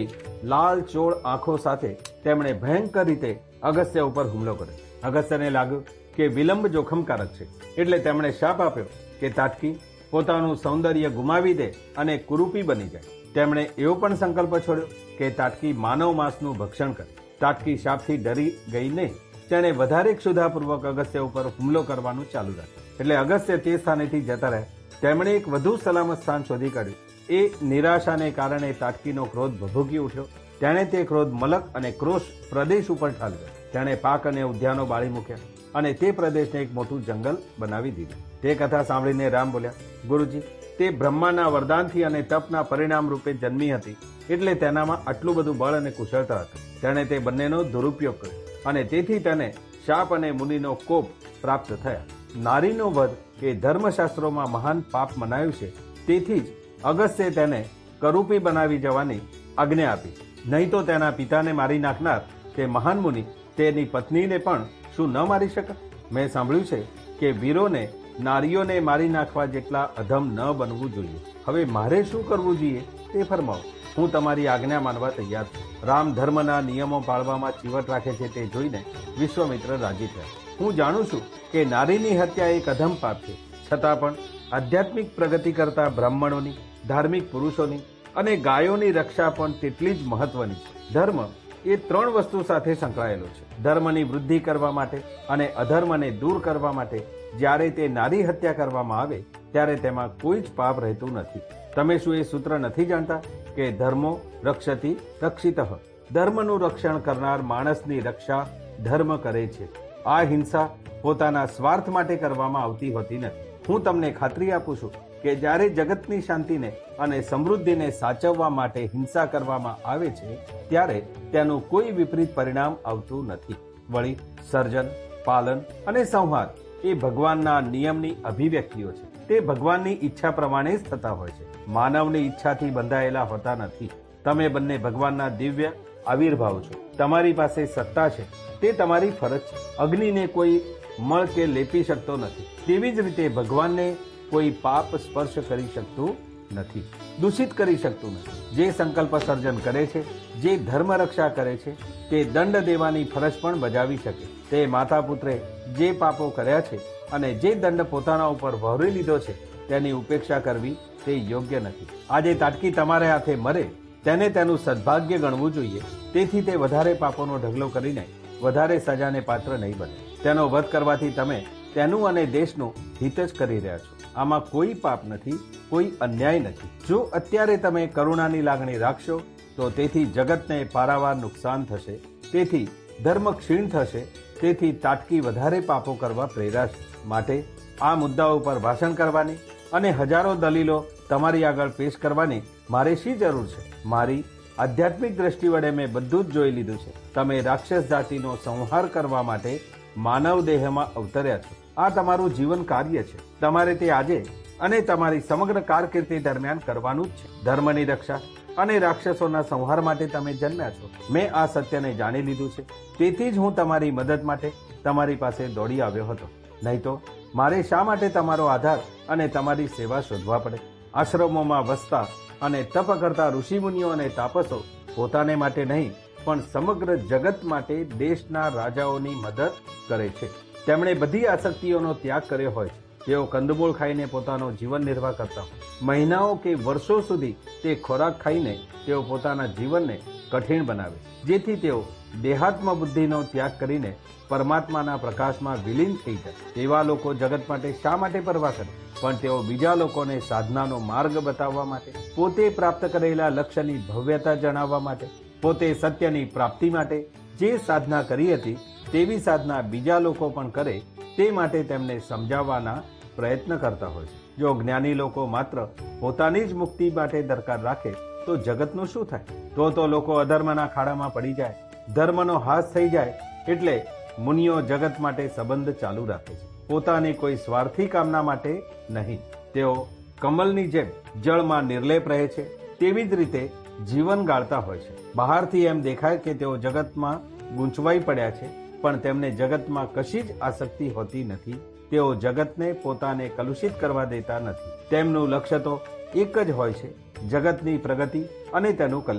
A: લાલ ચોળ આંખો સાથે તેમણે ભયંકર રીતે અગસ્ત્ય ઉપર હુમલો કર્યો. અગસ્ત્યને લાગ્યું કે વિલંબ જોખમકારક છે, એટલે તેમણે શાપ આપ્યો કે તાટકી પોતાનું સૌંદર્ય ગુમાવી દે અને કુરૂપી બની જાય. તેમણે એવો પણ સંકલ્પ છોડ્યો કે તાટકી માનવ માંસનું ભક્ષણ કરે. તાટકી શાપથી ડરી ગઈને તેણે વધારે ક્ષુધાપૂર્વક અગસ્ત્ય ઉપર હુમલો કરવાનું ચાલુ રાખ્યું. એટલે અગસ્ત્ય તે સ્થાનેથી જતા રહ્યા. તેમણે એક વધુ સલામત સ્થાન શોધી કાઢ્યું. એ નિરાશાને કારણે તાટકીનો ક્રોધ ભભૂકી ઉઠ્યો. તેણે તે ક્રોધ મલક અને ક્રોશ પ્રદેશ ઉપર ઠાલવ્યો. તેણે પાક અને ઉદ્યાનો બાળી મૂક્યા અને તે પ્રદેશને એક મોટું જંગલ બનાવી દીધું. તે કથા સાંભળીને રામ બોલ્યા, ગુરુજી, તે બ્રહ્માના વરદાનથી અને તપના પરિણામ રૂપે જન્મી હતી, એટલે તેનામાં આટલું બધું બળ અને કુશળતા હતી. તેણે તે બંનેનો દુરુપયોગ કર્યો અને તેથી તેને શાપ અને મુનિનો કોપ પ્રાપ્ત થયા. નારીનો વધ એ ધર્મશાસ્ત્રોમાં મહાન પાપ મનાયું છે. તેથી જ અગસ્ત્યે તેને કરૂપી બનાવી જવાની આજ્ઞા આપી. નહીં તો તેના પિતાને મારી નાખનાર તે મહાન મુનિ તેની પત્નીને પણ શું ન મારી શકે? મેં સાંભળ્યું છે કે વીરોને નારીઓને મારી નાખવા જેટલા અધમ ન બનવું જોઈએ. હવે મારે શું કરવું જોઈએ તે ફરમાવો. હું તમારી આજ્ઞા માનવા તૈયાર છું. રામ ધર્મના નિયમો પાળવામાં ચીવટ રાખે છે તે જોઈને વિશ્વામિત્ર રાજી થયા. હું જાણું છું કે નારીની હત્યા એક અધમ પાપ છે, છતાં પણ આધ્યાત્મિક પ્રગતિ કરતા બ્રાહ્મણોની, ધાર્મિક પુરુષોની અને ગાયોની રક્ષા પણ તેટલી જ મહત્વની છે. ધર્મ એ ત્રણ વસ્તુ સાથે સંકળાયેલો છે. ધર્મની વૃદ્ધિ કરવા માટે અને અધર્મને દૂર કરવા માટે જ્યારે તે નારી હત્યા કરવામાં આવે ત્યારે તેમાં કોઈ જ પાપ રહેતું નથી. તમે શું એ સૂત્ર નથી જાણતા કે ધર્મો રક્ષતિ રક્ષિતઃ? ધર્મનું રક્ષણ કરનાર માણસની રક્ષા ધર્મ કરે છે. આ હિંસા પોતાના સ્વાર્થ માટે કરવામાં આવતી હોતી નથી. હું તમને ખાતરી આપું છું કે જ્યારે જગતની શાંતિને અને સમૃદ્ધિને સાચવવા માટે હિંસા કરવામાં આવે છે ત્યારે તેનું કોઈ વિપરીત પરિણામ આવતું નથી. વળી સર્જન, પાલન અને સંહાર એ ભગવાનના નિયમની અભિવ્યક્તિઓ છે. તે ભગવાનની ઈચ્છા પ્રમાણે જ થતા હોય છે, માનવની ઈચ્છાથી બંધાયેલા હોતા નથી. તમે બંને ભગવાનના દિવ્ય આવિર્ભાવ છો. તમારી પાસે સત્તા છે, તે તમારી ફરજ છે. અગ્નિને કોઈ મળ કે લેપી શકતો નથી, તેવી જ રીતે ભગવાનને કોઈ પાપ સ્પર્શ કરી શકતું નથી, દૂષિત કરી શકતું નથી. જે સંકલ્પ સર્જન કરે છે, જે ધર્મ રક્ષા કરે છે, તે દંડ દેવાની ફરજ પણ બજાવી શકે. તે માતા પુત્રે જે પાપો કર્યા છે અને જે દંડ પોતાના ઉપર વહોરી લીધો છે તેની ઉપેક્ષા કરવી તે યોગ્ય નથી. આજે તાટકી તમારે હાથે મરે તેને તેનું સદભાગ્ય ગણવું જોઈએ. તેથી તે વધારે પાપોનો ઢગલો કરીને વધારે સજાને પાત્ર નહીં બને. તેનો વધ કરવાથી તમે તેનું અને દેશનું હિત જ કરી રહ્યા છો. આમાં કોઈ પાપ નથી, કોઈ અન્યાય નથી. જો અત્યારે તમે કરુણાની લાગણી રાખશો તો તેથી જગતને પારાવાર નુકસાન થશે, તેથી ધર્મ ક્ષીણ થશે, તેથી તાટકી વધારે પાપો કરવા પ્રેરાશે. માટે આ મુદ્દાઓ પર ભાષણ કરવાની અને હજારો દલીલો તમારી આગળ પેશ કરવાની મારે શી જરૂર છે? મારી આધ્યાત્મિક દ્રષ્ટિ વડે મેં બધું જ જોઈ લીધું છે. તમે રાક્ષસ જાતિનો સંહાર કરવા માટે માનવ દેહમાં અવતર્યા છો. આ તમારું જીવન કાર્ય છે. તમારે તે આજે અને તમારી સમગ્ર કારકિર્દી દરમિયાન કરવાનું જ છે. ધર્મની રક્ષા અને રાક્ષસોના સંહાર માટે તમે જન્મ્યા છો. મેં આ સત્યને જાણી લીધું છે. તેથી જ હું તમારી મદદ માટે તમારી પાસે દોડી આવ્યો હતો. નહીં તો મારે શા માટે તમારો આધાર અને તમારી સેવા શોધવા પડે? આશ્રમોમાં વસતા અને તપ કરતા ઋષિમુનિઓ અને તાપસો પોતાને માટે નહીં પણ સમગ્ર જગત માટે દેશના રાજાઓની મદદ કરે છે. તેમણે બધી આસક્તિઓનો ત્યાગ કર્યો હોય. તેઓ કંદમૂળ ખાઈને પોતાનો જીવન નિર્વાહ કરતા હોય. મહિનાઓ કે વર્ષો સુધી તે ખોરાક ખાઈને તેઓ પોતાના જીવનને કઠિન બનાવે, જેથી તેઓ દેહાત્મ બુદ્ધિનો ત્યાગ કરીને પરમાત્માના પ્રકાશમાં વિલીન થઈ જાય. તેવા લોકો જગત માટે શા માટે પરવા કરે? પણ તેઓ બીજા લોકોને સાધનાનો માર્ગ બતાવવા માટે, પોતે પ્રાપ્ત કરેલા લક્ષ્યની ભવ્યતા જણાવવા માટે, પોતે સત્યની પ્રાપ્તિ માટે જે સાધના કરી હતી તેવી સાધના બીજા લોકો પણ કરે તે માટે તેમને સમજાવવાના પ્રયત્ન કરતા હોય છે. જો જ્ઞાની લોકો માત્ર પોતાની જ મુક્તિ માટે દરકાર રાખે તો જગતનું શું થાય? તો તો લોકો અધર્મના ખાડામાં પડી જાય, ધર્મનો હાસ થઈ જાય. એટલે મુનિઓ જગત માટે સંબંધ ચાલુ રાખે છે, પોતાની કોઈ સ્વાર્થી કામના માટે નહીં. તેઓ કમલની જેમ જળમાં નિર્લેપ રહે છે તેવી જ રીતે જીવન ગાળતા હોય છે. બહારથી એમ દેખાય કે તેઓ જગતમાં ગૂંચવાઈ પડ્યા છે, પણ તેમને જગતમાં કશી જ આસક્તિ હોતી નથી. તેઓ જગતને પોતાને કલુષિત કરવા દેતા નથી. તેમનું લક્ષ્ય તો એક જ હોય છે, જગતની પ્રગતિ અને તેનું કલ્યાણ.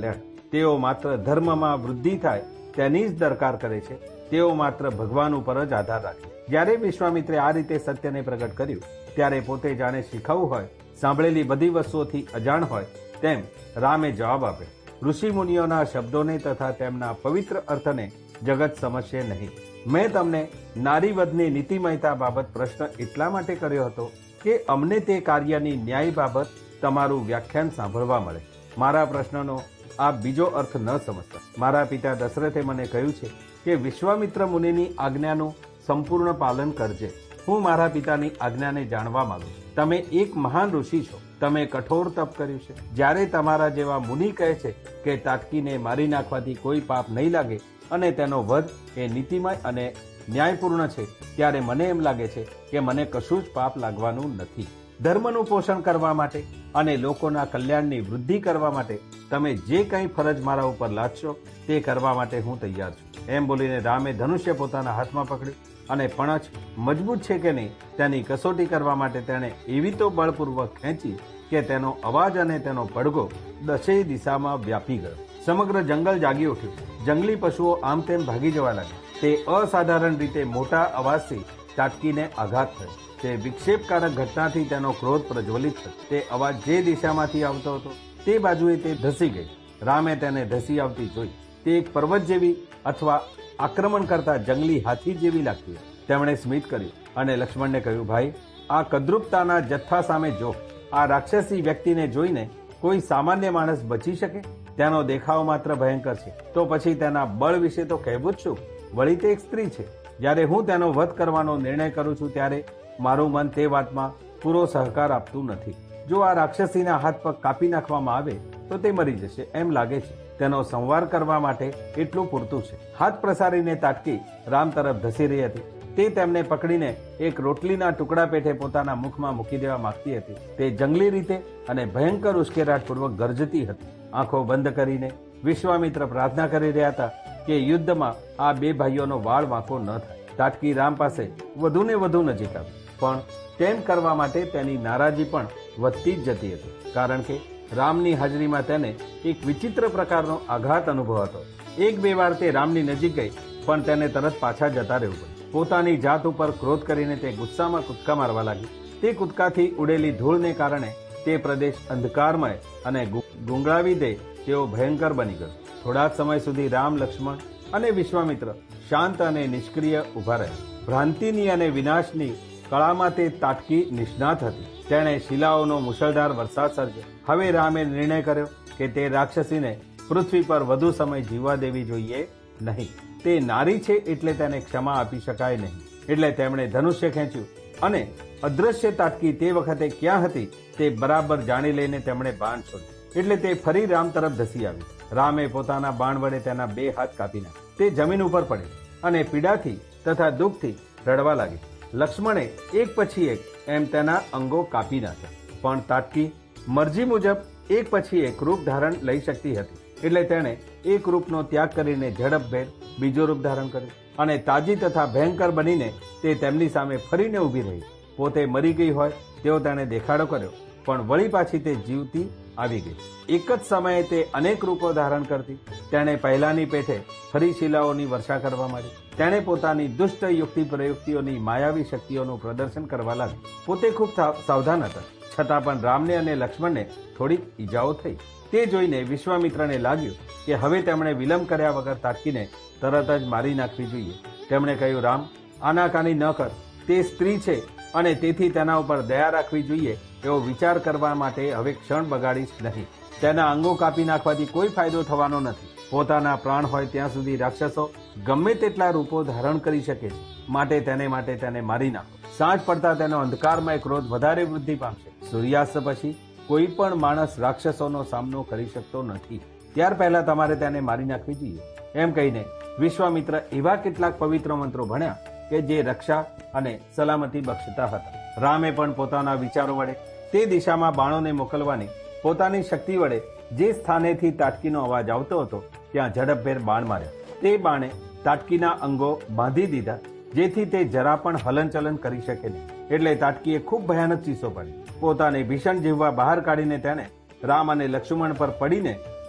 A: તેઓ માત્ર ધર્મમાં વૃદ્ધિ થાય તેની જ દરકાર કરે છે. તેઓ માત્ર ભગવાન ઉપર જ આધાર રાખે. જ્યારે વિશ્વામિત્રે આ રીતે સત્યને પ્રગટ કર્યું ત્યારે પોતે જાણે શીખવું હોય, સાંભળેલી બધી વસ્તુઓથી અજાણ હોય તેમ રામે જવાબ આપ્યો. ઋષિ મુનિઓના શબ્દોને તથા તેમના પવિત્ર અર્થને જગત સમજશે નહીં. મેં તમને નારીવધની નીતિમયતા બાબત પ્રશ્ન એટલા માટે કર્યો હતો કે અમને તે કાર્યની ન્યાય બાબત તમારું વ્યાખ્યાન સાંભળવા મળે. મારા પ્રશ્નનો આ બીજો અર્થ ન સમજતા. મારા પિતા દશરથે મને કહ્યું છે કે વિશ્વામિત્ર મુનિની આજ્ઞાનું સંપૂર્ણ પાલન કરજે. હું મારા પિતાની આજ્ઞાને જાણવા માંગુ છું. તમે એક મહાન ઋષિ છો. તમે કઠોર તપ કર્યું છે. જ્યારે તમારા જેવા મુનિ કહે છે કે તાટકીને મારી નાખવાથી કોઈ પાપ નહીં લાગે અને તેનો વધ એ નીતિમય અને ન્યાયપૂર્ણ છે, ત્યારે મને એમ લાગે છે કે મને કશું જ પાપ લાગવાનું નથી. ધર્મનું પોષણ કરવા માટે અને લોકોના કલ્યાણની વૃદ્ધિ કરવા માટે તમે જે કંઈ ફરજ મારા ઉપર લાદશો તે કરવા માટે હું તૈયાર છું. એમ બોલીને રામે ધનુષ્ય પોતાના હાથમાં પકડ્યું અને પણછ મજબૂત છે કે નહીં તેની કસોટી કરવા માટે તેણે એવી તો બળપૂર્વક ખેંચી કે તેનો અવાજ અને તેનો પડઘો દસેય દિશામાં વ્યાપી ગયો. સમગ્ર જંગલ જાગી ઉઠ્યું. જંગલી પશુઓ આમ તેમ ભાગી જવા લાગ્યા. તે અસાધારણ રીતે મોટા અવાજથી તાટકીને આઘાત થયો. તે વિક્ષેપકારક ઘટનાથી તેનો ક્રોધ પ્રજ્વલિત થયો. તે અવાજ જે દિશામાંથી આવતો હતો તે બાજુએ તે ધસી ગઈ. રામે તેને ધસી આવતી જોઈ. તે એક પર્વત જેવી અથવા આક્રમણ કરતા જંગલી હાથી જેવી લાગતી. તેમણે સ્મિત કર્યું અને લક્ષ્મણને કહ્યું, ભાઈ, આ કદરૂપતાના જથ્થા સામે જો. આ રાક્ષસી વ્યક્તિને જોઈને કોઈ સામાન્ય માણસ બચી શકે? તેનો દેખાવ માત્ર ભયંકર છે, તો પછી તેના બળ વિશે તો કહેવું જ છું. વળી તે એક સ્ત્રી છે. જ્યારે હું તેનો વધ કરવાનો નિર્ણય કરું છું ત્યારે મારું મન તે વાતમાં પૂરો સહકાર આપતું નથી. જો આ રાક્ષસીના હાથ પગ કાપી નાખવામાં આવે તો તે મરી જશે એમ લાગે છે. તેનો સંવાર કરવા માટે એટલું પૂરતું છે. હાથ પ્રસારીને તાટકી રામ તરફ ધસી રહી હતી. તે તેમને પકડીને એક રોટલીના ટુકડા પેઠે પોતાના મુખમાં મૂકી દેવા માંગતી હતી. તે જંગલી રીતે અને ભયંકર ઉશ્કેરાટપૂર્વક ગરજતી હતી. આંખો બંધ કરીને વિશ્વામિત્ર પ્રાર્થના કરી રહ્યા હતા કે યુદ્ધમાં આ બે ભાઈઓનો વાળ વાંકો ન થાય. તાટકી રામ પાસે વધુ ને વધુ નજીક આવી, પણ તેમ કરવા માટે તેની નારાજી પણ વધતી જ જતી હતી. કારણ કે રામની હાજરીમાં તેને એક વિચિત્ર પ્રકારનો આઘાત અનુભવ હતો. એક બે વાર તે રામની નજીક ગઈ, પણ તેને તરત પાછા જતા રહેવું પડ્યું. પોતાની જાત ઉપર ક્રોધ કરીને તે ગુસ્સામાં કૂદકા મારવા લાગી. તે કૂદકાથી ઉડેલી ધૂળને કારણે તે પ્રદેશ અંધકારમય અને ગુંગળાવી દે તેવો ભયંકર બની ગયો. થોડા જ સમય સુધી રામ, લક્ષ્મણ અને વિશ્વામિત્ર શાંત અને નિષ્ક્રિય ઉભા રહ્યા. ભ્રાંતિની અને વિનાશની કળામાં તે તાટકી નિષ્ણાત હતી. તેણે શિલાઓનો મુશળધાર વરસાદ સર્જ્યો. હવે રામે નિર્ણય કર્યો કે તે રાક્ષસીને પૃથ્વી પર વધુ સમય જીવવા દેવી જોઈએ નહીં. તે નારી છે એટલે તેને ક્ષમા આપી શકાય નહીં. એટલે તેમણે ધનુષ્ય ખેંચ્યું અને અદ્રશ્ય તાટકી તે વખતે ક્યાં હતી તે બરાબર જાણી લઈને તેમણે બાણ છોડ્યું. એટલે તે ફરી રામ તરફ ધસી આવી. રામે પોતાના બાણ વડે તેના બે હાથ કાપી નાખ્યા. તે જમીન ઉપર પડી અને પીડાથી તથા દુઃખથી રડવા લાગી. લક્ષ્મણે એક પછી એક એમ તેના અંગો કાપી નાખ્યા. પણ તાટકી મરજી મુજબ એક પછી એક રૂપ ધારણ લઈ શકતી હતી. એટલે તેણે એક રૂપનો ત્યાગ કરીને ઝડપભેર બીજો રૂપ ધારણ કર્યું અને તાજી તથા ભયંકર બનીને તે તેમની સામે ફરીને ઊભી રહી. પોતે મરી ગઈ હોય તેવો તેણે દેખાડો કર્યો, પણ વળી પાછી તે જીવતી આવી ગઈ. એક જ સમયે તે અનેક રૂપો ધારણ કરતી. તેણે પહેલાની પેઠે ફરી શિલાઓની વર્ષા કરવા માંડી. તેણે પોતાની દુષ્ટ યુક્તિ પ્રયુક્તિઓની માયાવી શક્તિઓનું પ્રદર્શન કરવા લાગી. પોતે ખૂબ સાવધાન હતા, છતાં પણ રામને અને લક્ષ્મણને થોડીક ઈજાઓ થઈ. તે જોઈને વિશ્વામિત્રને લાગ્યું કે હવે તેમણે વિલંબ કર્યા વગર તાટકીને તરત જ મારી નાખવી જોઈએ. તેમણે કહ્યું, રામ, આનાકાની ન કર. તે સ્ત્રી છે અને તેથી તેના ઉપર દયા રાખવી જોઈએ એવો વિચાર કરવા માટે હવે ક્ષણ બગાડીશ નહીં. તેના અંગો કાપી નાખવાથી કોઈ ફાયદો થવાનો નથી. પોતાના પ્રાણ હોય ત્યાં સુધી રાક્ષસો ગમે તેટલા રૂપો ધારણ કરી શકે છે. માટે તેને માટે તેને મારી નાખો. સાંજ પડતા તેનો અંધકારમય ક્રોધ વધારે વૃદ્ધિ પામશે. સૂર્યાસ્ત પછી કોઈ પણ માણસ રાક્ષસોનો સામનો કરી શકતો નથી. ત્યાર પહેલા તમારે તેને મારી નાખવી જોઈએ. એમ કહીને વિશ્વામિત્ર એવા કેટલાક પવિત્ર મંત્રો ભણ્યા કે જે રક્ષા અને સલામતી બક્ષતા હતા. રામે પણ પોતાના વિચારો વડે તે દિશામાં બાણોને મોકલવાની પોતાની શક્તિ વડે જે સ્થાનેથી તાટકીનો અવાજ આવતો હતો ત્યાં ઝડપભેર બાણ માર્યા. તે બાણે તાટકીના અંગો બાંધી દીધા, જેથી તે જરા પણ હલનચલન કરી શકે નહીં. એટલે તાટકીએ ખૂબ ભયાનક ચીસો પાડી. પોતાને ભીષણ જીવવા બહાર કાઢીને તેને રામ અને લક્ષ્મણ પર પડીને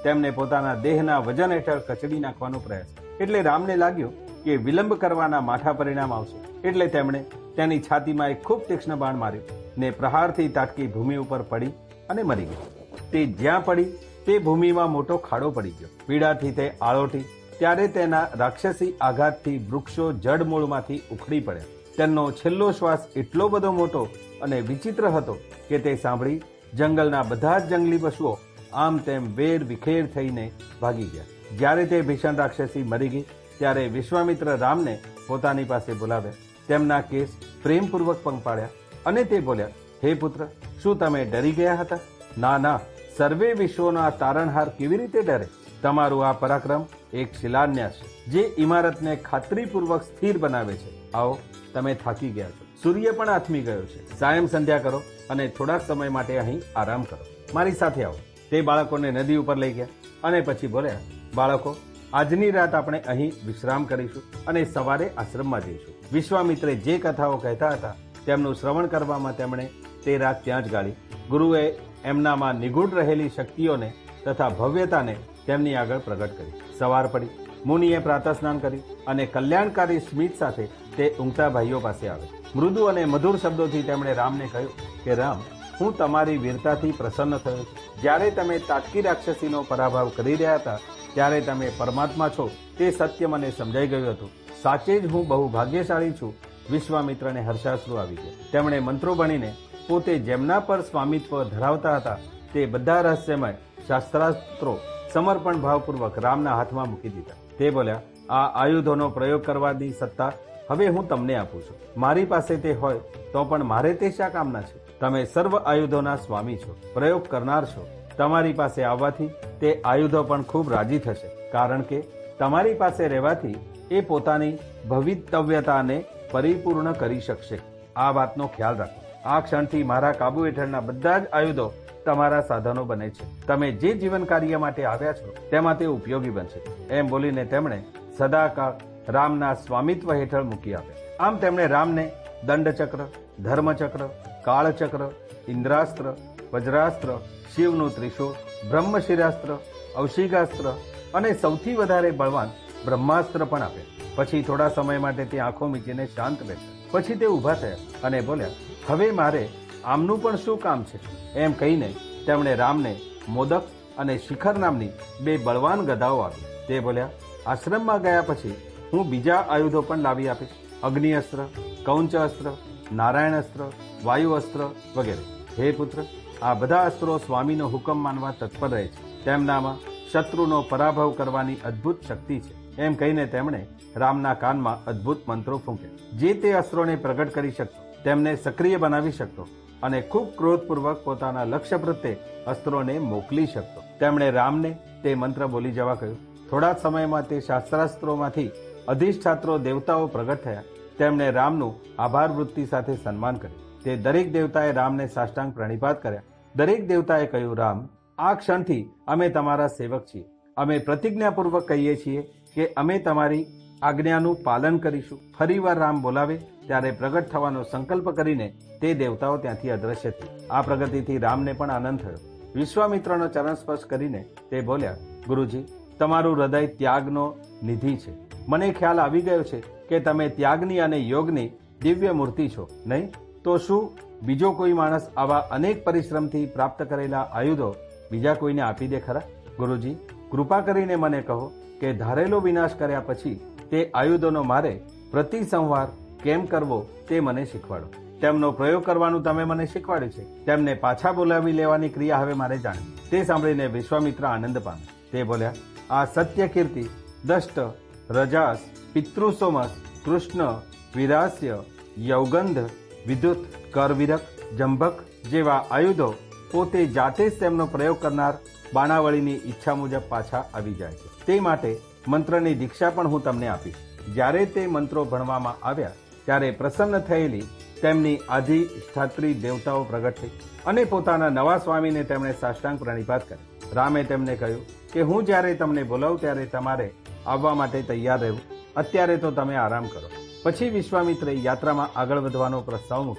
A: તેમને પોતાના દેહના વજન હેઠળ કચડી નાખવાનો પ્રયાસ. એટલે રામને લાગ્યું કે વિલંબ કરવાના માઠા પરિણામ આવશે. એટલે તેમણે તેની છાતીમાં એક ખૂબ તીક્ષ્ણ બાણ માર્યું ને પ્રહારથી તાટકી ભૂમિ ઉપર પડી અને મરી ગઈ. તે જ્યાં પડી તે ભૂમિમાં મોટો ખાડો પડી ગયો. પીડાથી તે આળોટી. ત્યારે તેના રાક્ષસી આઘાતથી વૃક્ષો જડમૂળમાંથી ઉખડી પડ્યા. તેમનો છેલ્લો શ્વાસ એટલો બધો મોટો અને વિચિત્ર હતો કે તે સાંભળી જંગલના બધા જ જંગલી પશુઓ આમ તેમ વેર વિખેર થઈને ભાગી ગયા. જ્યારે તે ભીષણ રાક્ષસી મરી ગઈ ત્યારે વિશ્વામિત્ર રામને પોતાની પાસે બોલાવ્યા. તેમના કેસ પ્રેમપૂર્વક પંપાળ્યા અને તે બોલ્યા, હે પુત્ર, શું તમે ડરી ગયા હતા? ના ના, સર્વે વિશ્વોના તારણહાર કેવી રીતે ડરે? તમારું આ પરાક્રમ એક શિલાન્યાસ છે જે ઇમારતને ખાતરીપૂર્વક સ્થિર બનાવે છે. આવો, તમે થાકી ગયા છો, સૂર્ય પણ આથમી ગયો છે. સાયં સંધ્યા કરો અને થોડાક સમય માટે અહીં આરામ કરો. મારી સાથે આવો. તે બાળકોને નદી ઉપર લઈ ગયા અને પછી બોલ્યા, બાળકો, આજની રાત આપણે અહીં વિશ્રામ કરીશું અને સવારે આશ્રમમાં જઈશું. વિશ્વામિત્રે જે કથાઓ કહેતા હતા તેમનું શ્રવણ કરવામાં તેમણે તે રાત ત્યાં જ ગાળી. ગુરુએ એમનામાં નિગૂઢ રહેલી શક્તિઓને તથા ભવ્યતાને તેમની આગળ પ્રગટ કરી. સવાર પડી. મુનિએ પ્રાતઃ સ્નાન કરી અને કલ્યાણકારી સ્મિત સાથે તે ઊંઘતા ભાઈઓ પાસે આવે. મૃદુ અને મધુર શબ્દોથી તેમણે રામને કહ્યું કે રામ, હું તમારી વીરતાથી પ્રસન્ન થયો છું. જ્યારે તમે તાટકી રાક્ષસીનો પરાભવ કરી રહ્યા હતા ત્યારે તમે પરમાત્મા છો તે સત્ય મને સમજાઈ ગયું હતું. સાચે જ હું બહુ ભાગ્યશાળી છું. વિશ્વામિત્રને હર્ષાશ્રુ આવી ગયા. તેમણે મંત્રો ભણીને પોતે જેમના પર સ્વામિત્વ ધરાવતા હતા તે બધા રહસ્યમય શાસ્ત્રાસ્ત્રો સમર્પણ ભાવપૂર્વક રામના હાથમાં મૂકી દીધા. તે બોલ્યા, આ આયુધોનો પ્રયોગ કરવાની સત્તા હવે હું તમને આપું છું. મારી પાસે તે હોય તો પણ મારે તે શા કામના છે? તમે સર્વ આયુધોના સ્વામી છો, પ્રયોગ કરનાર છો. તમારી પાસે આવવાથી તે આયુધો પણ ખૂબ રાજી થશે, કારણ કે તમારી પાસે રહેવાથી એ પોતાની ભવિતવ્યતાને પરિપૂર્ણ કરી શકશે. આ વાતનો ખ્યાલ રાખો. આ ક્ષણથી મારા કાબુ હેઠળના બધા જ આયુધો તમારા સાધનો બને છે. તમે જે જીવન કાર્ય માટે આવ્યા છો તેમાં તે ઉપયોગી બનશે. એમ બોલીને તેમણે સદાકાળ રામના સ્વામિત્વ હેઠળ મૂકી આપ્યા. આમ તેમણે રામને દંડચક્ર, ધર્મચક્ર, કાળચક્ર, ઇન્દ્રાસ્ત્ર, વજ્રાસ્ત્ર, શિવનું ત્રિશૂળ, બ્રહ્મશિરાસ્ત્ર, ઔશિગાસ્ત્ર અને સૌથી વધારે બળવાન બ્રહ્માસ્ત્ર પણ આપ્યા. પછી થોડા સમય માટે તે આંખો મીચીને શાંત બેઠા. પછી તે ઊભા થયા અને બોલ્યા, હવે મારે આમનું પણ શું કામ છે? એમ કહીને તેમણે રામને મોદક અને શિખર નામની બે બળવાન ગદાઓ આપી. તે બોલ્યા, આશ્રમમાં ગયા પછી હું બીજા આયુધો પણ લાવી આપીશ. અગ્નિ અસ્ત્ર, કૌંચ અસ્ત્ર, નારાયણ અસ્ત્ર, વાયુ અસ્ત્ર વગેરે. હે પુત્ર, આ બધા અસ્ત્રો સ્વામીનો હુકમ માનવા તત્પર રહે છે. તેમનામાં શત્રુનો પરાભવ કરવાની અદ્ભુત શક્તિ છે. એમ કહીને તેમણે રામના કાનમાં અદ્ભુત મંત્રો ફૂંક્યા, જે તે અસ્ત્રોને પ્રગટ કરી શકતો, તેમને સક્રિય બનાવી શકતો અને ખૂબ ક્રોધપૂર્વક પોતાના લક્ષ્ય પ્રત્યે અસ્ત્રોને મોકલી શકતો. તેમણે રામને તે મંત્ર બોલી જવા કહ્યું. થોડા સમયમાં તે શાસ્ત્રાસ્ત્રોમાંથી અધિષ્ઠાત્રો દેવતાઓ પ્રગટ થયા. તેમણે રામનું આભાર વૃત્તિ સાથે સન્માન કર્યું. તે દરેક દેવતાએ રામને સાષ્ટાંગ પ્રણિપાત કર્યા. દરેક દેવતાએ કહ્યું, રામ, આ ક્ષણથી અમે તમારા સેવક છીએ. અમે પ્રતિજ્ઞાપૂર્વક કહીએ છીએ કે અમે તમારી આજ્ઞાનું પાલન કરીશું. ફરીવાર રામ બોલાવે ત્યારે પ્રગટ થવાનો સંકલ્પ કરીને તે દેવતાઓ ત્યાંથી અદ્રશ્ય થઈ. આ પ્રગતિથી રામને પણ આનંદ થયો. વિશ્વામિત્રનો ચરણ સ્પર્શ કરીને તે બોલ્યા, ગુરુજી, તમારું હૃદય ત્યાગનો નિધિ છે. મને ખ્યાલ આવી ગયો છે કે તમે ત્યાગની અને યોગની દિવ્ય મૂર્તિ છો, નહીં તો શું બીજો કોઈ માણસ આવા અનેક પરિશ્રમથી પ્રાપ્ત કરેલા આયુધો બીજા કોઈને આપી દે ખરા? ગુરુજી, કૃપા કરીને મને કહો કે ધારેલો વિનાશ કર્યા પછી તે આયુધોનો મારે પ્રતિસંહાર કેમ કરવો તે મને શીખવાડો. તેમનો પ્રયોગ કરવાનું તમે મને શીખવાડ્યું છે. તેમને પાછા બોલાવી લેવાની ક્રિયા હવે મારે જાણવી. તે સાંભળીને વિશ્વામિત્ર આનંદ પામે. તે બોલ્યા, આ સત્ય કીર્તિ, દષ્ટ, રજાસ, પિતૃસોમસ, કૃષ્ણ, વિરાસ્ય, યૌગંધ, વિદ્યુત, કરવિરક, જંભક જેવા આયુધો પોતે જાતે જ તેમનો પ્રયોગ કરનાર બાણાવળીની ઈચ્છા મુજબ પાછા આવી જાય છે. તે માટે મંત્રની દીક્ષા પણ હું તમને આપીશ. જ્યારે તે મંત્રો ભણવામાં આવ્યા ત્યારે પ્રસન્ન થયેલી તેમની આધિષ્ઠાત્રી દેવતાઓ પ્રગટ થઈ અને પોતાના નવા સ્વામીને તેમણે સાષ્ટાંગ પ્રણિપાત કરી. રામે તેમને કહ્યું કે હું જ્યારે તમને બોલાવું ત્યારે તમારે આવવા માટે તૈયાર રહેવું. અત્યારે તો તમે આરામ કરો. પછી વિશ્વામિત્રે યાત્રામાં આગળ વધવાનો પ્રસ્તાવ મૂક્યો.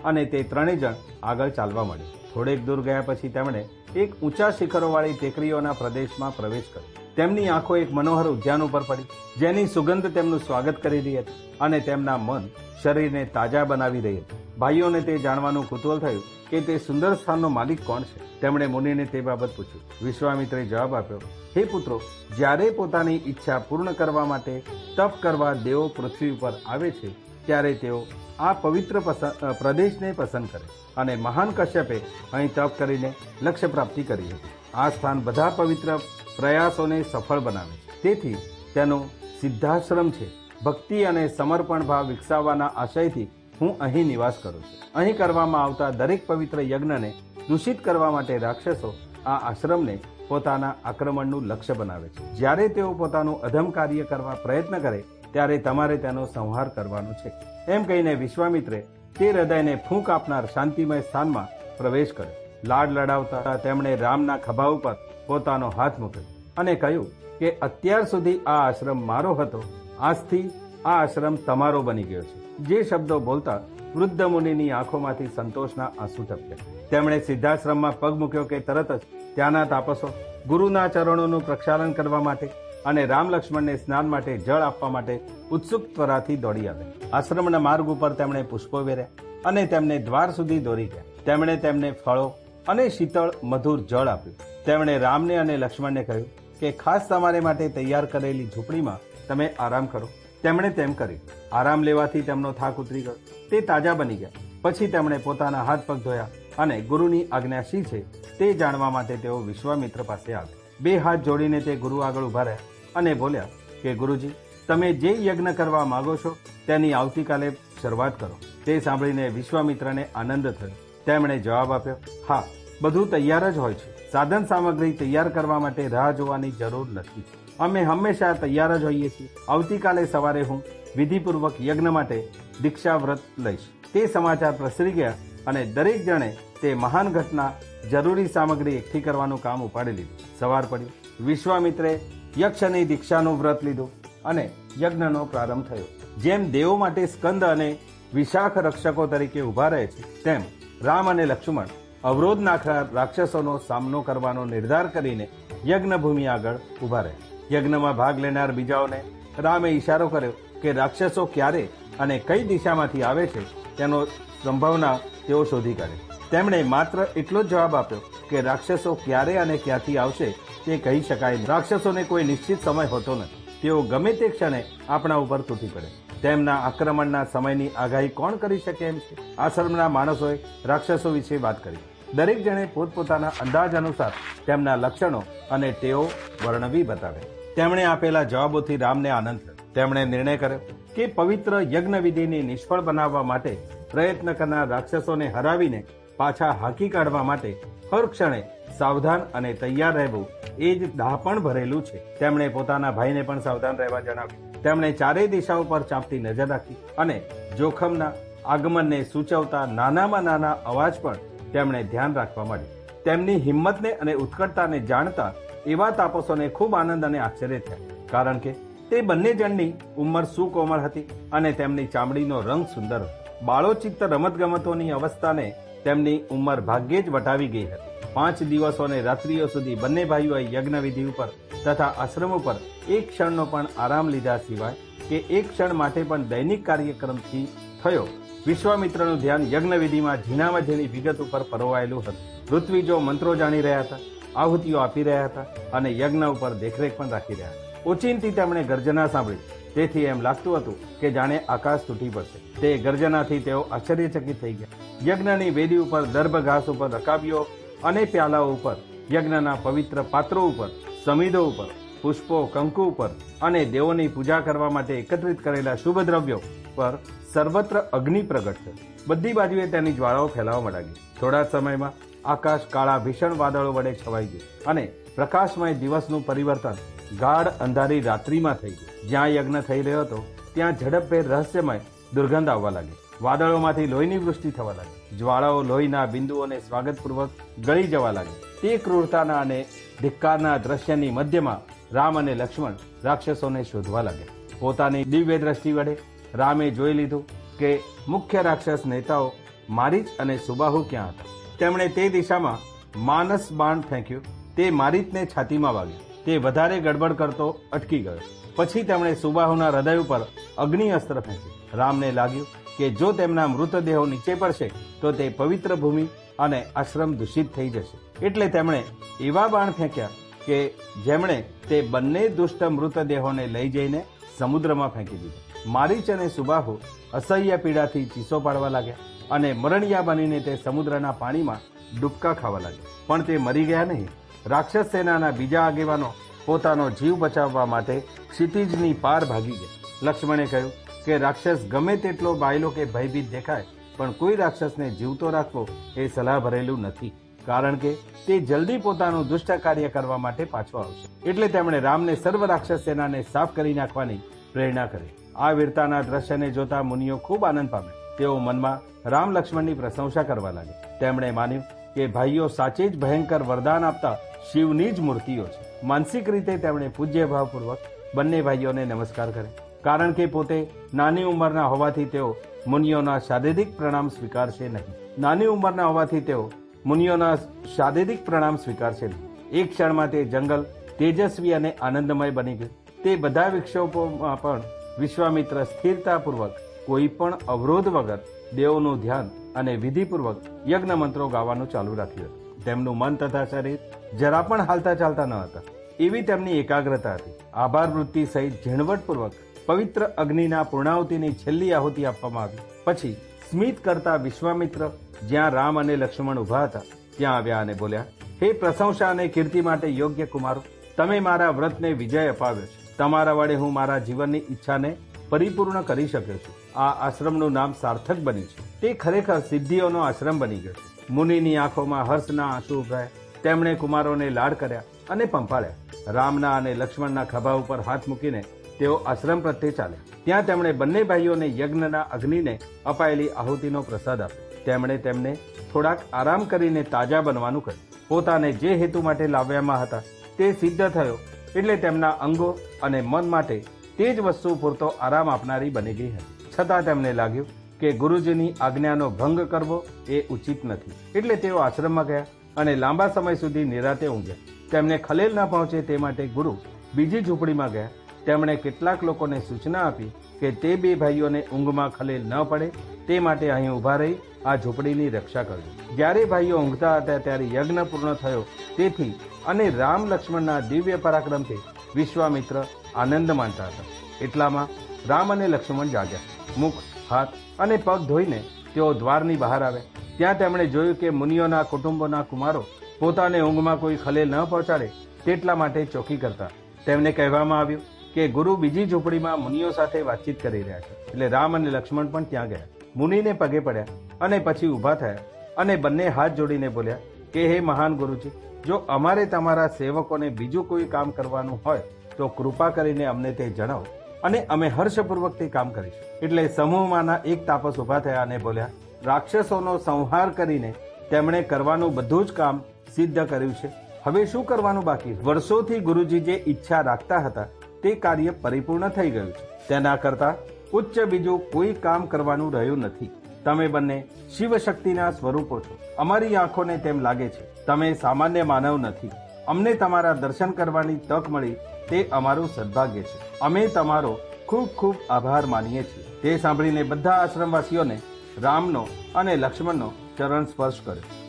A: અને તે ત્રણેય જણ આગળ ચાલવા માંડ્યા. થોડેક દૂર ગયા પછી તેમણે એક ઊંચા શિખરોવાળી ટેકરીઓના પ્રદેશમાં પ્રવેશ કર્યો. તેમની આંખો એક મનોહર ઉદ્યાન ઉપર પડી, જેની સુગંધ તેમનું સ્વાગત કરી રહી હતી અને તેમના મન શરીરને તાજા બનાવી રહી હતી. ભાઈઓને તે જાણવાનું કુતૂહલ થયું કે તે સુંદર સ્થાનનો માલિક કોણ છે. તેમણે મુનિને તે બાબત પૂછ્યું. વિશ્વામિત્રે જવાબ આપ્યો, હે પુત્રો, જ્યારે પોતાની ઈચ્છા પૂર્ણ કરવા માટે તપ કરવા દેવો પૃથ્વી ઉપર આવે છે ત્યારે તેઓ આ પવિત્ર પ્રદેશને પસંદ કરે અને મહાન કશ્યપે અહીં તપ કરીને લક્ષ્ય પ્રાપ્તિ કરી હતી. આ સ્થાન બધા પવિત્ર પ્રયાસોને સફળ બનાવે છે. તેથી તેનો સિદ્ધાશ્રમ છે. ભક્તિ અને સમર્પણ ભાવ વિકસાવવાના આશયથી હું અહીં નિવાસ કરું છું. અહીં કરવામાં આવતા દરેક પવિત્ર યજ્ઞને દૂષિત કરવા માટે રાક્ષસો આ આશ્રમને પોતાના આક્રમણનું લક્ષ્ય બનાવે છે. જ્યારે તેઓ પોતાનું અધમ કાર્ય કરવા પ્રયત્ન કરે ત્યારે તમારે તેનો સંહાર કરવાનો છે. એમ કહીને વિશ્વામિત્રે તે હૃદયને ફૂંક આપનાર શાંતિમય સ્થાનમાં પ્રવેશ કર્યો. લાડ લડાવતા તેમણે રામના ખભા ઉપર પોતાનો હાથ મૂક્યો અને કહ્યું કે અત્યાર સુધી આ આશ્રમ મારો હતો, આજથી આ આશ્રમ તમારો બની ગયો છે. જે શબ્દો બોલતા વૃદ્ધ મુનિની આંખોમાંથી સંતોષના આંસુ ટપક્યા. તેમણે સિદ્ધાશ્રમમાં પગ મૂક્યો કે તરત જ ત્યાંના તાપસો ગુરુના ચરણોનું પ્રક્ષાલન કરવા માટે અને રામ લક્ષ્મણને સ્નાન માટે જળ આપવા માટે ઉત્સુક ત્વરાથી દોડી આવ્યા. આશ્રમના માર્ગ ઉપર તેમણે પુષ્પો વેર્યા અને તેમને દ્વાર સુધી દોરી ગયા. તેમણે તેમને ફળો અને શીતળ મધુર જળ આપ્યું. તેમણે રામને અને લક્ષ્મણને કહ્યું કે ખાસ તમારે માટે તૈયાર કરેલી ઝૂંપડીમાં તમે આરામ કરો. તેમણે તેમ કર્યું. આરામ લેવાથી તેમનો થાક ઉતરી ગયો. તે તાજા બની ગયા. પછી તેમણે પોતાના હાથ પગ ધોયા અને ગુરુની આજ્ઞા શી છે તે જાણવા માટે તેઓ વિશ્વામિત્ર પાસે આવ્યા. બે હાથ જોડીને તે ગુરુ આગળ ઉભા રહ્યા અને બોલ્યા કે ગુરુજી, તમે જે યજ્ઞ કરવા માંગો છો તેની આવતીકાલે શરૂઆત કરો. તે સાંભળીને વિશ્વામિત્રને આનંદ થયો. તેમણે જવાબ આપ્યો, હા, બધું તૈયાર જ હોય છે. સાધન સામગ્રી તૈયાર કરવા માટે રાહ જોવાની જરૂર નથી. અમે હંમેશા તૈયાર જ હોઈએ છીએ. આવતીકાલે સવારે હું વિધિપૂર્વક યજ્ઞ માટે દીક્ષા વ્રત લઈશ. તે સમાચાર પ્રસરી ગયા અને દરેક જણે તે મહાન ઘટના જરૂરી સામગ્રી એકઠી કરવાનું કામ ઉપાડી લીધું. સવાર પડ્યું. વિશ્વામિત્રે યક્ષની દીક્ષાનું વ્રત લીધું અને યજ્ઞનો પ્રારંભ થયો. જેમ દેવો માટે સ્કંદ અને વિશાખ રક્ષકો તરીકે ઉભા રહે છે, તેમ રામ અને લક્ષ્મણ અવરોધ નાખનાર રાક્ષસોનો સામનો કરવાનો નિર્ધાર કરીને યજ્ઞભૂમિ આગળ ઉભા રહે. યજ્ઞમાં ભાગ લેનાર બીજાઓને રામે ઈશારો કર્યો કે રાક્ષસો ક્યારે અને કઈ દિશામાંથી આવે છે તેનો સંભાવના તેઓ શોધી કાઢે. તેમણે માત્ર એટલો જ જવાબ આપ્યો કે રાક્ષસો ક્યારે અને ક્યાંથી આવશે તે કહી શકાય નહીં. રાક્ષસોને કોઈ નિશ્ચિત સમય હોતો નથી. તેઓ ગમે તે ક્ષણે આપણા ઉપર તૂટી પડે. તેમના આક્રમણના સમયની આગાહી કોણ કરી શકે એમ છે? આશ્રમના માણસોએ રાક્ષસો વિશે વાત કરી. દરેક જણે પોતપોતાના અંદાજ અનુસાર તેમના લક્ષણો અને ટેવો વર્ણવી બતાવ્યા. તેમણે આપેલા જવાબોથી રામને આનંદ થયો. તેમણે નિર્ણય કર્યો કે પવિત્ર યજ્ઞવિધિને નિષ્ફળ બનાવવા માટે પ્રયત્ન કરનાર રાક્ષસોને હરાવીને પાછા હાંકી કાઢવા માટે હર ક્ષણે સાવધાન અને તૈયાર રહેવું એ જ ડહાપણ ભરેલું છે. તેમણે પોતાના ભાઈને પણ સાવધાન રહેવા જણાવ્યું. તેમણે ચારેય દિશાઓ પર ચાંપતી નજર રાખી અને જોખમના આગમનને સૂચવતા નાનામાં નાના અવાજ પણ તેમણે ધ્યાન રાખવા માંડ્યું. તેમની હિંમતને અને ઉત્કટતાને જાણતા એવા તાપસોને ખૂબ આનંદ અને આશ્ચર્ય થયા, કારણ કે તે બંને જણની ઉંમર સુકોમળ હતી અને તેમની ચામડીનો રંગ સુંદર હતો. બાળોચિત્ત રમતગમતોની અવસ્થાને તેમની ઉંમર ભાગ્યે જ વટાવી ગઈ હતી. પાંચ દિવસો અને રાત્રિઓ સુધી બંને ભાઈઓએ યજ્ઞવિધિ ઉપર તથા આશ્રમ ઉપર એક ક્ષણનો પણ આરામ લીધા સિવાય કે એક ક્ષણ માટે પણ દૈનિક કાર્યક્રમથી થયો. વિશ્વામિત્રનું ધ્યાન યજ્ઞવિધિમાં ઝીણામાં ઝીણી વિગત ઉપર પરોવાયેલું હતું. ઋત્વિજો મંત્રો જાણી રહ્યા હતા, આહુતિઓ આપી રહ્યા હતા અને યજ્ઞ ઉપર દેખરેખ પણ રાખી રહ્યા હતા. ઓચિંતી તેમણે ગર્જના સાંભળી. તેથી એમ લાગતું હતું કે જાણે આકાશ તૂટી પડશે. તે ગર્જનાથી તેઓ આશ્ચર્યચકિત થઈ ગયા. યજ્ઞની વેદી ઉપર, દર્ભ ઘાસ ઉપર, રકાબીઓ અને પ્યાલાઓ ઉપર, યજ્ઞના પવિત્ર પાત્રો ઉપર, સમિધો ઉપર, પુષ્પો, કંકુ ઉપર અને દેવોની પૂજા કરવા માટે એકત્રિત કરેલા શુભ દ્રવ્યો પર સર્વત્ર અગ્નિ પ્રગટ થયો. બધી બાજુએ તેની જ્વાળાઓ ફેલાવવા લાગી. થોડા સમયમાં આકાશ કાળા ભીષણ વાદળો વડે છવાઈ ગયું અને પ્રકાશમય દિવસનું પરિવર્તન ગાઢ અંધારી રાત્રિમાં થઈ ગયું. જ્યાં યજ્ઞ થઈ રહ્યો હતો ત્યાં ઝડપભેર રહસ્યમય દુર્ગંધ આવવા લાગી. વાદળોમાંથી લોહીની વૃષ્ટિ થવા લાગી. જ્વાળાઓ લોહીના બિંદુઓને સ્વાગતપૂર્વક ગળી જવા લાગી. તે ક્રૂરતાના અને ધિક્કારના દ્રશ્યની મધ્યમાં રામ અને લક્ષ્મણ રાક્ષસોને શોધવા લાગ્યા. પોતાની દિવ્ય દ્રષ્ટિ વડે રામે જોઈ લીધું કે મુખ્ય રાક્ષસ નેતાઓ મારીચ અને સુબાહુ ક્યાં હતા. તેમણે તે દિશામાં માનસ બાણ ફેંક્યું. તે મારીચને છાતીમાં વાગ્યું. તે વધારે ગડબડ કરતો અટકી ગયો. પછી તેમણે સુબાહુના હૃદય ઉપર અગ્નિ અસ્ત્ર ફેંક્યું. રામને લાગ્યું કે જો તેમના મૃતદેહો નીચે પડશે તો તે પવિત્ર ભૂમિ અને આશ્રમ દૂષિત થઈ જશે. એટલે તેમણે એવા બાણ ફેંક્યા કે જેમણે તે બંને દુષ્ટ મૃતદેહોને લઈ જઈને સમુદ્રમાં ફેંકી દીધા. મારીચ અને સુબાહુ અસહ્ય પીડાથી ચીસો પાડવા લાગ્યા અને મરણિયા બનીને તે સમુદ્રના પાણીમાં ડૂબકા ખાવા લાગ્યા. પણ તે મરી ગયા નહીં. રાક્ષસ સેનાના બીજા આગેવાનો પોતાનો જીવ બચાવવા માટે ક્ષિતિજની પાર ભાગી ગયા. લક્ષ્મણે કહ્યું કે રાક્ષસ ગમે તેટલો બાયલો કે ભયભીત દેખાય, પણ કોઈ રાક્ષસને જીવતો રાખવો એ સલાહ ભરેલું નથી, કારણ કે તે જલ્દી પોતાનું દુષ્ટ કાર્ય કરવા માટે પાછો આવશે. એટલે તેમણે રામને સર્વ રાક્ષસ સેનાને સાફ કરી નાખવાની પ્રેરણા કરી. આ વીરતાના દ્રશ્યને જોતા મુનિઓ ખૂબ આનંદ પામ્યા. તેઓ મનમાં રામ લક્ષ્મણની પ્રશંસા કરવા લાગ્યા. તેમણે માન્યું કે ભાઈઓ સાચે જ ભયંકર વરદાન આપતા શિવની જ મૂર્તિઓ છે. માનસિક રીતે તેમણે પૂજ્ય ભાવપૂર્વક બંને ભાઈઓને નમસ્કાર કર્યા. કારણ કે પોતે નાની ઉંમરના હોવાથી તેઓ મુનિઓના શારીરિક પ્રણામ સ્વીકારશે નહીં. નાની ઉંમરના હોવાથી તેઓ મુનિઓના શારીરિક પ્રણામ સ્વીકારશે નહીં. એક ક્ષણમાં તે જંગલ તેજસ્વી અને આનંદમય બની ગયું. તે બધા વિક્ષોભોમાં પણ વિશ્વામિત્ર સ્થિરતાપૂર્વક કોઈ પણ અવરોધ વગર દેવોનું ધ્યાન અને વિધિપૂર્વક યજ્ઞ મંત્રો ગાવાનું ચાલુ રાખ્યું હતું. તેમનું મન તથા શરીર જરા પણ હાલતા ચાલતા ન હતા. એવી તેમની એકાગ્રતા હતી. આભાર વૃત્તિ સહિત ઝીણવટપૂર્વક પવિત્ર અગ્નિના પૂર્ણાહુતિની છેલ્લી આહુતિ આપવામાં આવી. પછી સ્મિત કરતા વિશ્વામિત્ર જ્યાં રામ અને લક્ષ્મણ ઉભા હતા ત્યાં આવ્યા અને બોલ્યા, હે પ્રશંસા અને કીર્તિ માટે યોગ્ય કુમારો, તમે મારા વ્રતને વિજય અપાવ્યો છે. તમારા વડે હું મારા જીવનની ઈચ્છાને પરિપૂર્ણ કરી શક્યો છું. આ આશ્રમનું નામ સાર્થક બન્યું છે. તે ખરેખર સિદ્ધિઓનો આશ્રમ બની ગયો છે. મુનિની આંખોમાં હર્ષના આંસુ ઉભરાયા. તેમણે કુમારોને લાડ કર્યા અને પંપાળ્યા. રામના અને લક્ષ્મણના ખભા ઉપર હાથ મૂકીને તેઓ આશ્રમ પ્રત્યે ચાલ્યા. ત્યાં તેમણે બંને ભાઈઓને યજ્ઞના અગ્નિને અપાયેલી આહુતિનો પ્રસાદ આપ્યો. તેમણે તેમને થોડાક આરામ કરીને તાજા બનવાનું કહ્યું. પોતાને જે હેતુ માટે લાવ્યામાં હતા તે સિદ્ધ થયો એટલે તેમના અંગો અને મન માટે તે જ વસ્તુ પૂરતો આરામ આપનારી બની ગઈ હતી. છતાં તેમને લાગ્યું કે ગુરુજીની આજ્ઞાનો ભંગ કરવો એ ઉચિત નથી. એટલે તેઓ આશ્રમમાં ગયા અને લાંબા સમય સુધી નિરાતે ઊંઘ્યા. તેમને ખલેલ ન પહોંચે તે માટે ગુરુ બીજી ઝૂંપડીમાં ગયા. તેમણે કેટલાક લોકોને સૂચના આપી કે તે બે ભાઈઓને ઊંઘમાં ખલેલ ન પડે તે માટે અહીં ઊભા રહી આ ઝૂંપડીની રક્ષા કરજો. જ્યારે ભાઈઓ ઊંઘતા હતા ત્યારે યજ્ઞ પૂર્ણ થયો તેથી અને રામ લક્ષ્મણના દિવ્ય પરાક્રમથી વિશ્વામિત્ર આનંદ માનતા હતા. એટલામાં રામ અને લક્ષ્મણ જાગ્યા. મુખ, હાથ અને પગ ધોઈને તેઓ દ્વારની બહાર આવ્યા. ત્યાં તેમણે જોયું કે મુનિઓના કુટુંબોના કુમારો પોતાને ઊંઘમાં કોઈ ખલેલ ન પહોંચાડે તેટલા માટે ચોકી કરતા. તેમને કહેવામાં આવ્યું કે ગુરુ બીજી ઝૂંપડીમાં મુનિઓ સાથે વાતચીત કરી રહ્યા છે. એટલે રામ અને લક્ષ્મણ પણ ત્યાં ગયા. મુનિને પગે પડ્યા અને પછી ઊભા થયા અને બંને હાથ જોડીને બોલ્યા કે હે મહાન ગુરુજી, જો અમારે તમારા સેવકોને બીજું કોઈ કામ કરવાનું હોય તો કૃપા કરીને અમને તે જણાવો અને અમે હર્ષપૂર્વક તે કામ કરીશું. એટલે સમૂહમાંના એક તાપસ ઊભા થયા અને બોલ્યા, રાક્ષસોનો સંહાર કરીને તેમણે કરવાનું બધું જ કામ સિદ્ધ કર્યું છે. હવે શું કરવાનું બાકી? વર્ષોથી ગુરુજી જે ઈચ્છા રાખતા હતા તે કાર્ય પરિપૂર્ણ થઈ ગયું છે. તેના કરતા ઉચ્ચ બીજું કોઈ કામ કરવાનું રહ્યું નથી. તમે બંને શિવ શક્તિના સ્વરૂપો છો. અમારી આંખોને તેમ લાગે છે તમે સામાન્ય માનવ નથી. અમને તમારા દર્શન કરવાની તક મળી તે અમારું સદભાગ્ય છે. અમે તમારો ખૂબ ખૂબ આભાર માનીએ છીએ. તે સાંભળીને બધા આશ્રમવાસીઓને રામનો અને લક્ષ્મણનો ચરણ સ્પર્શ કર્યો.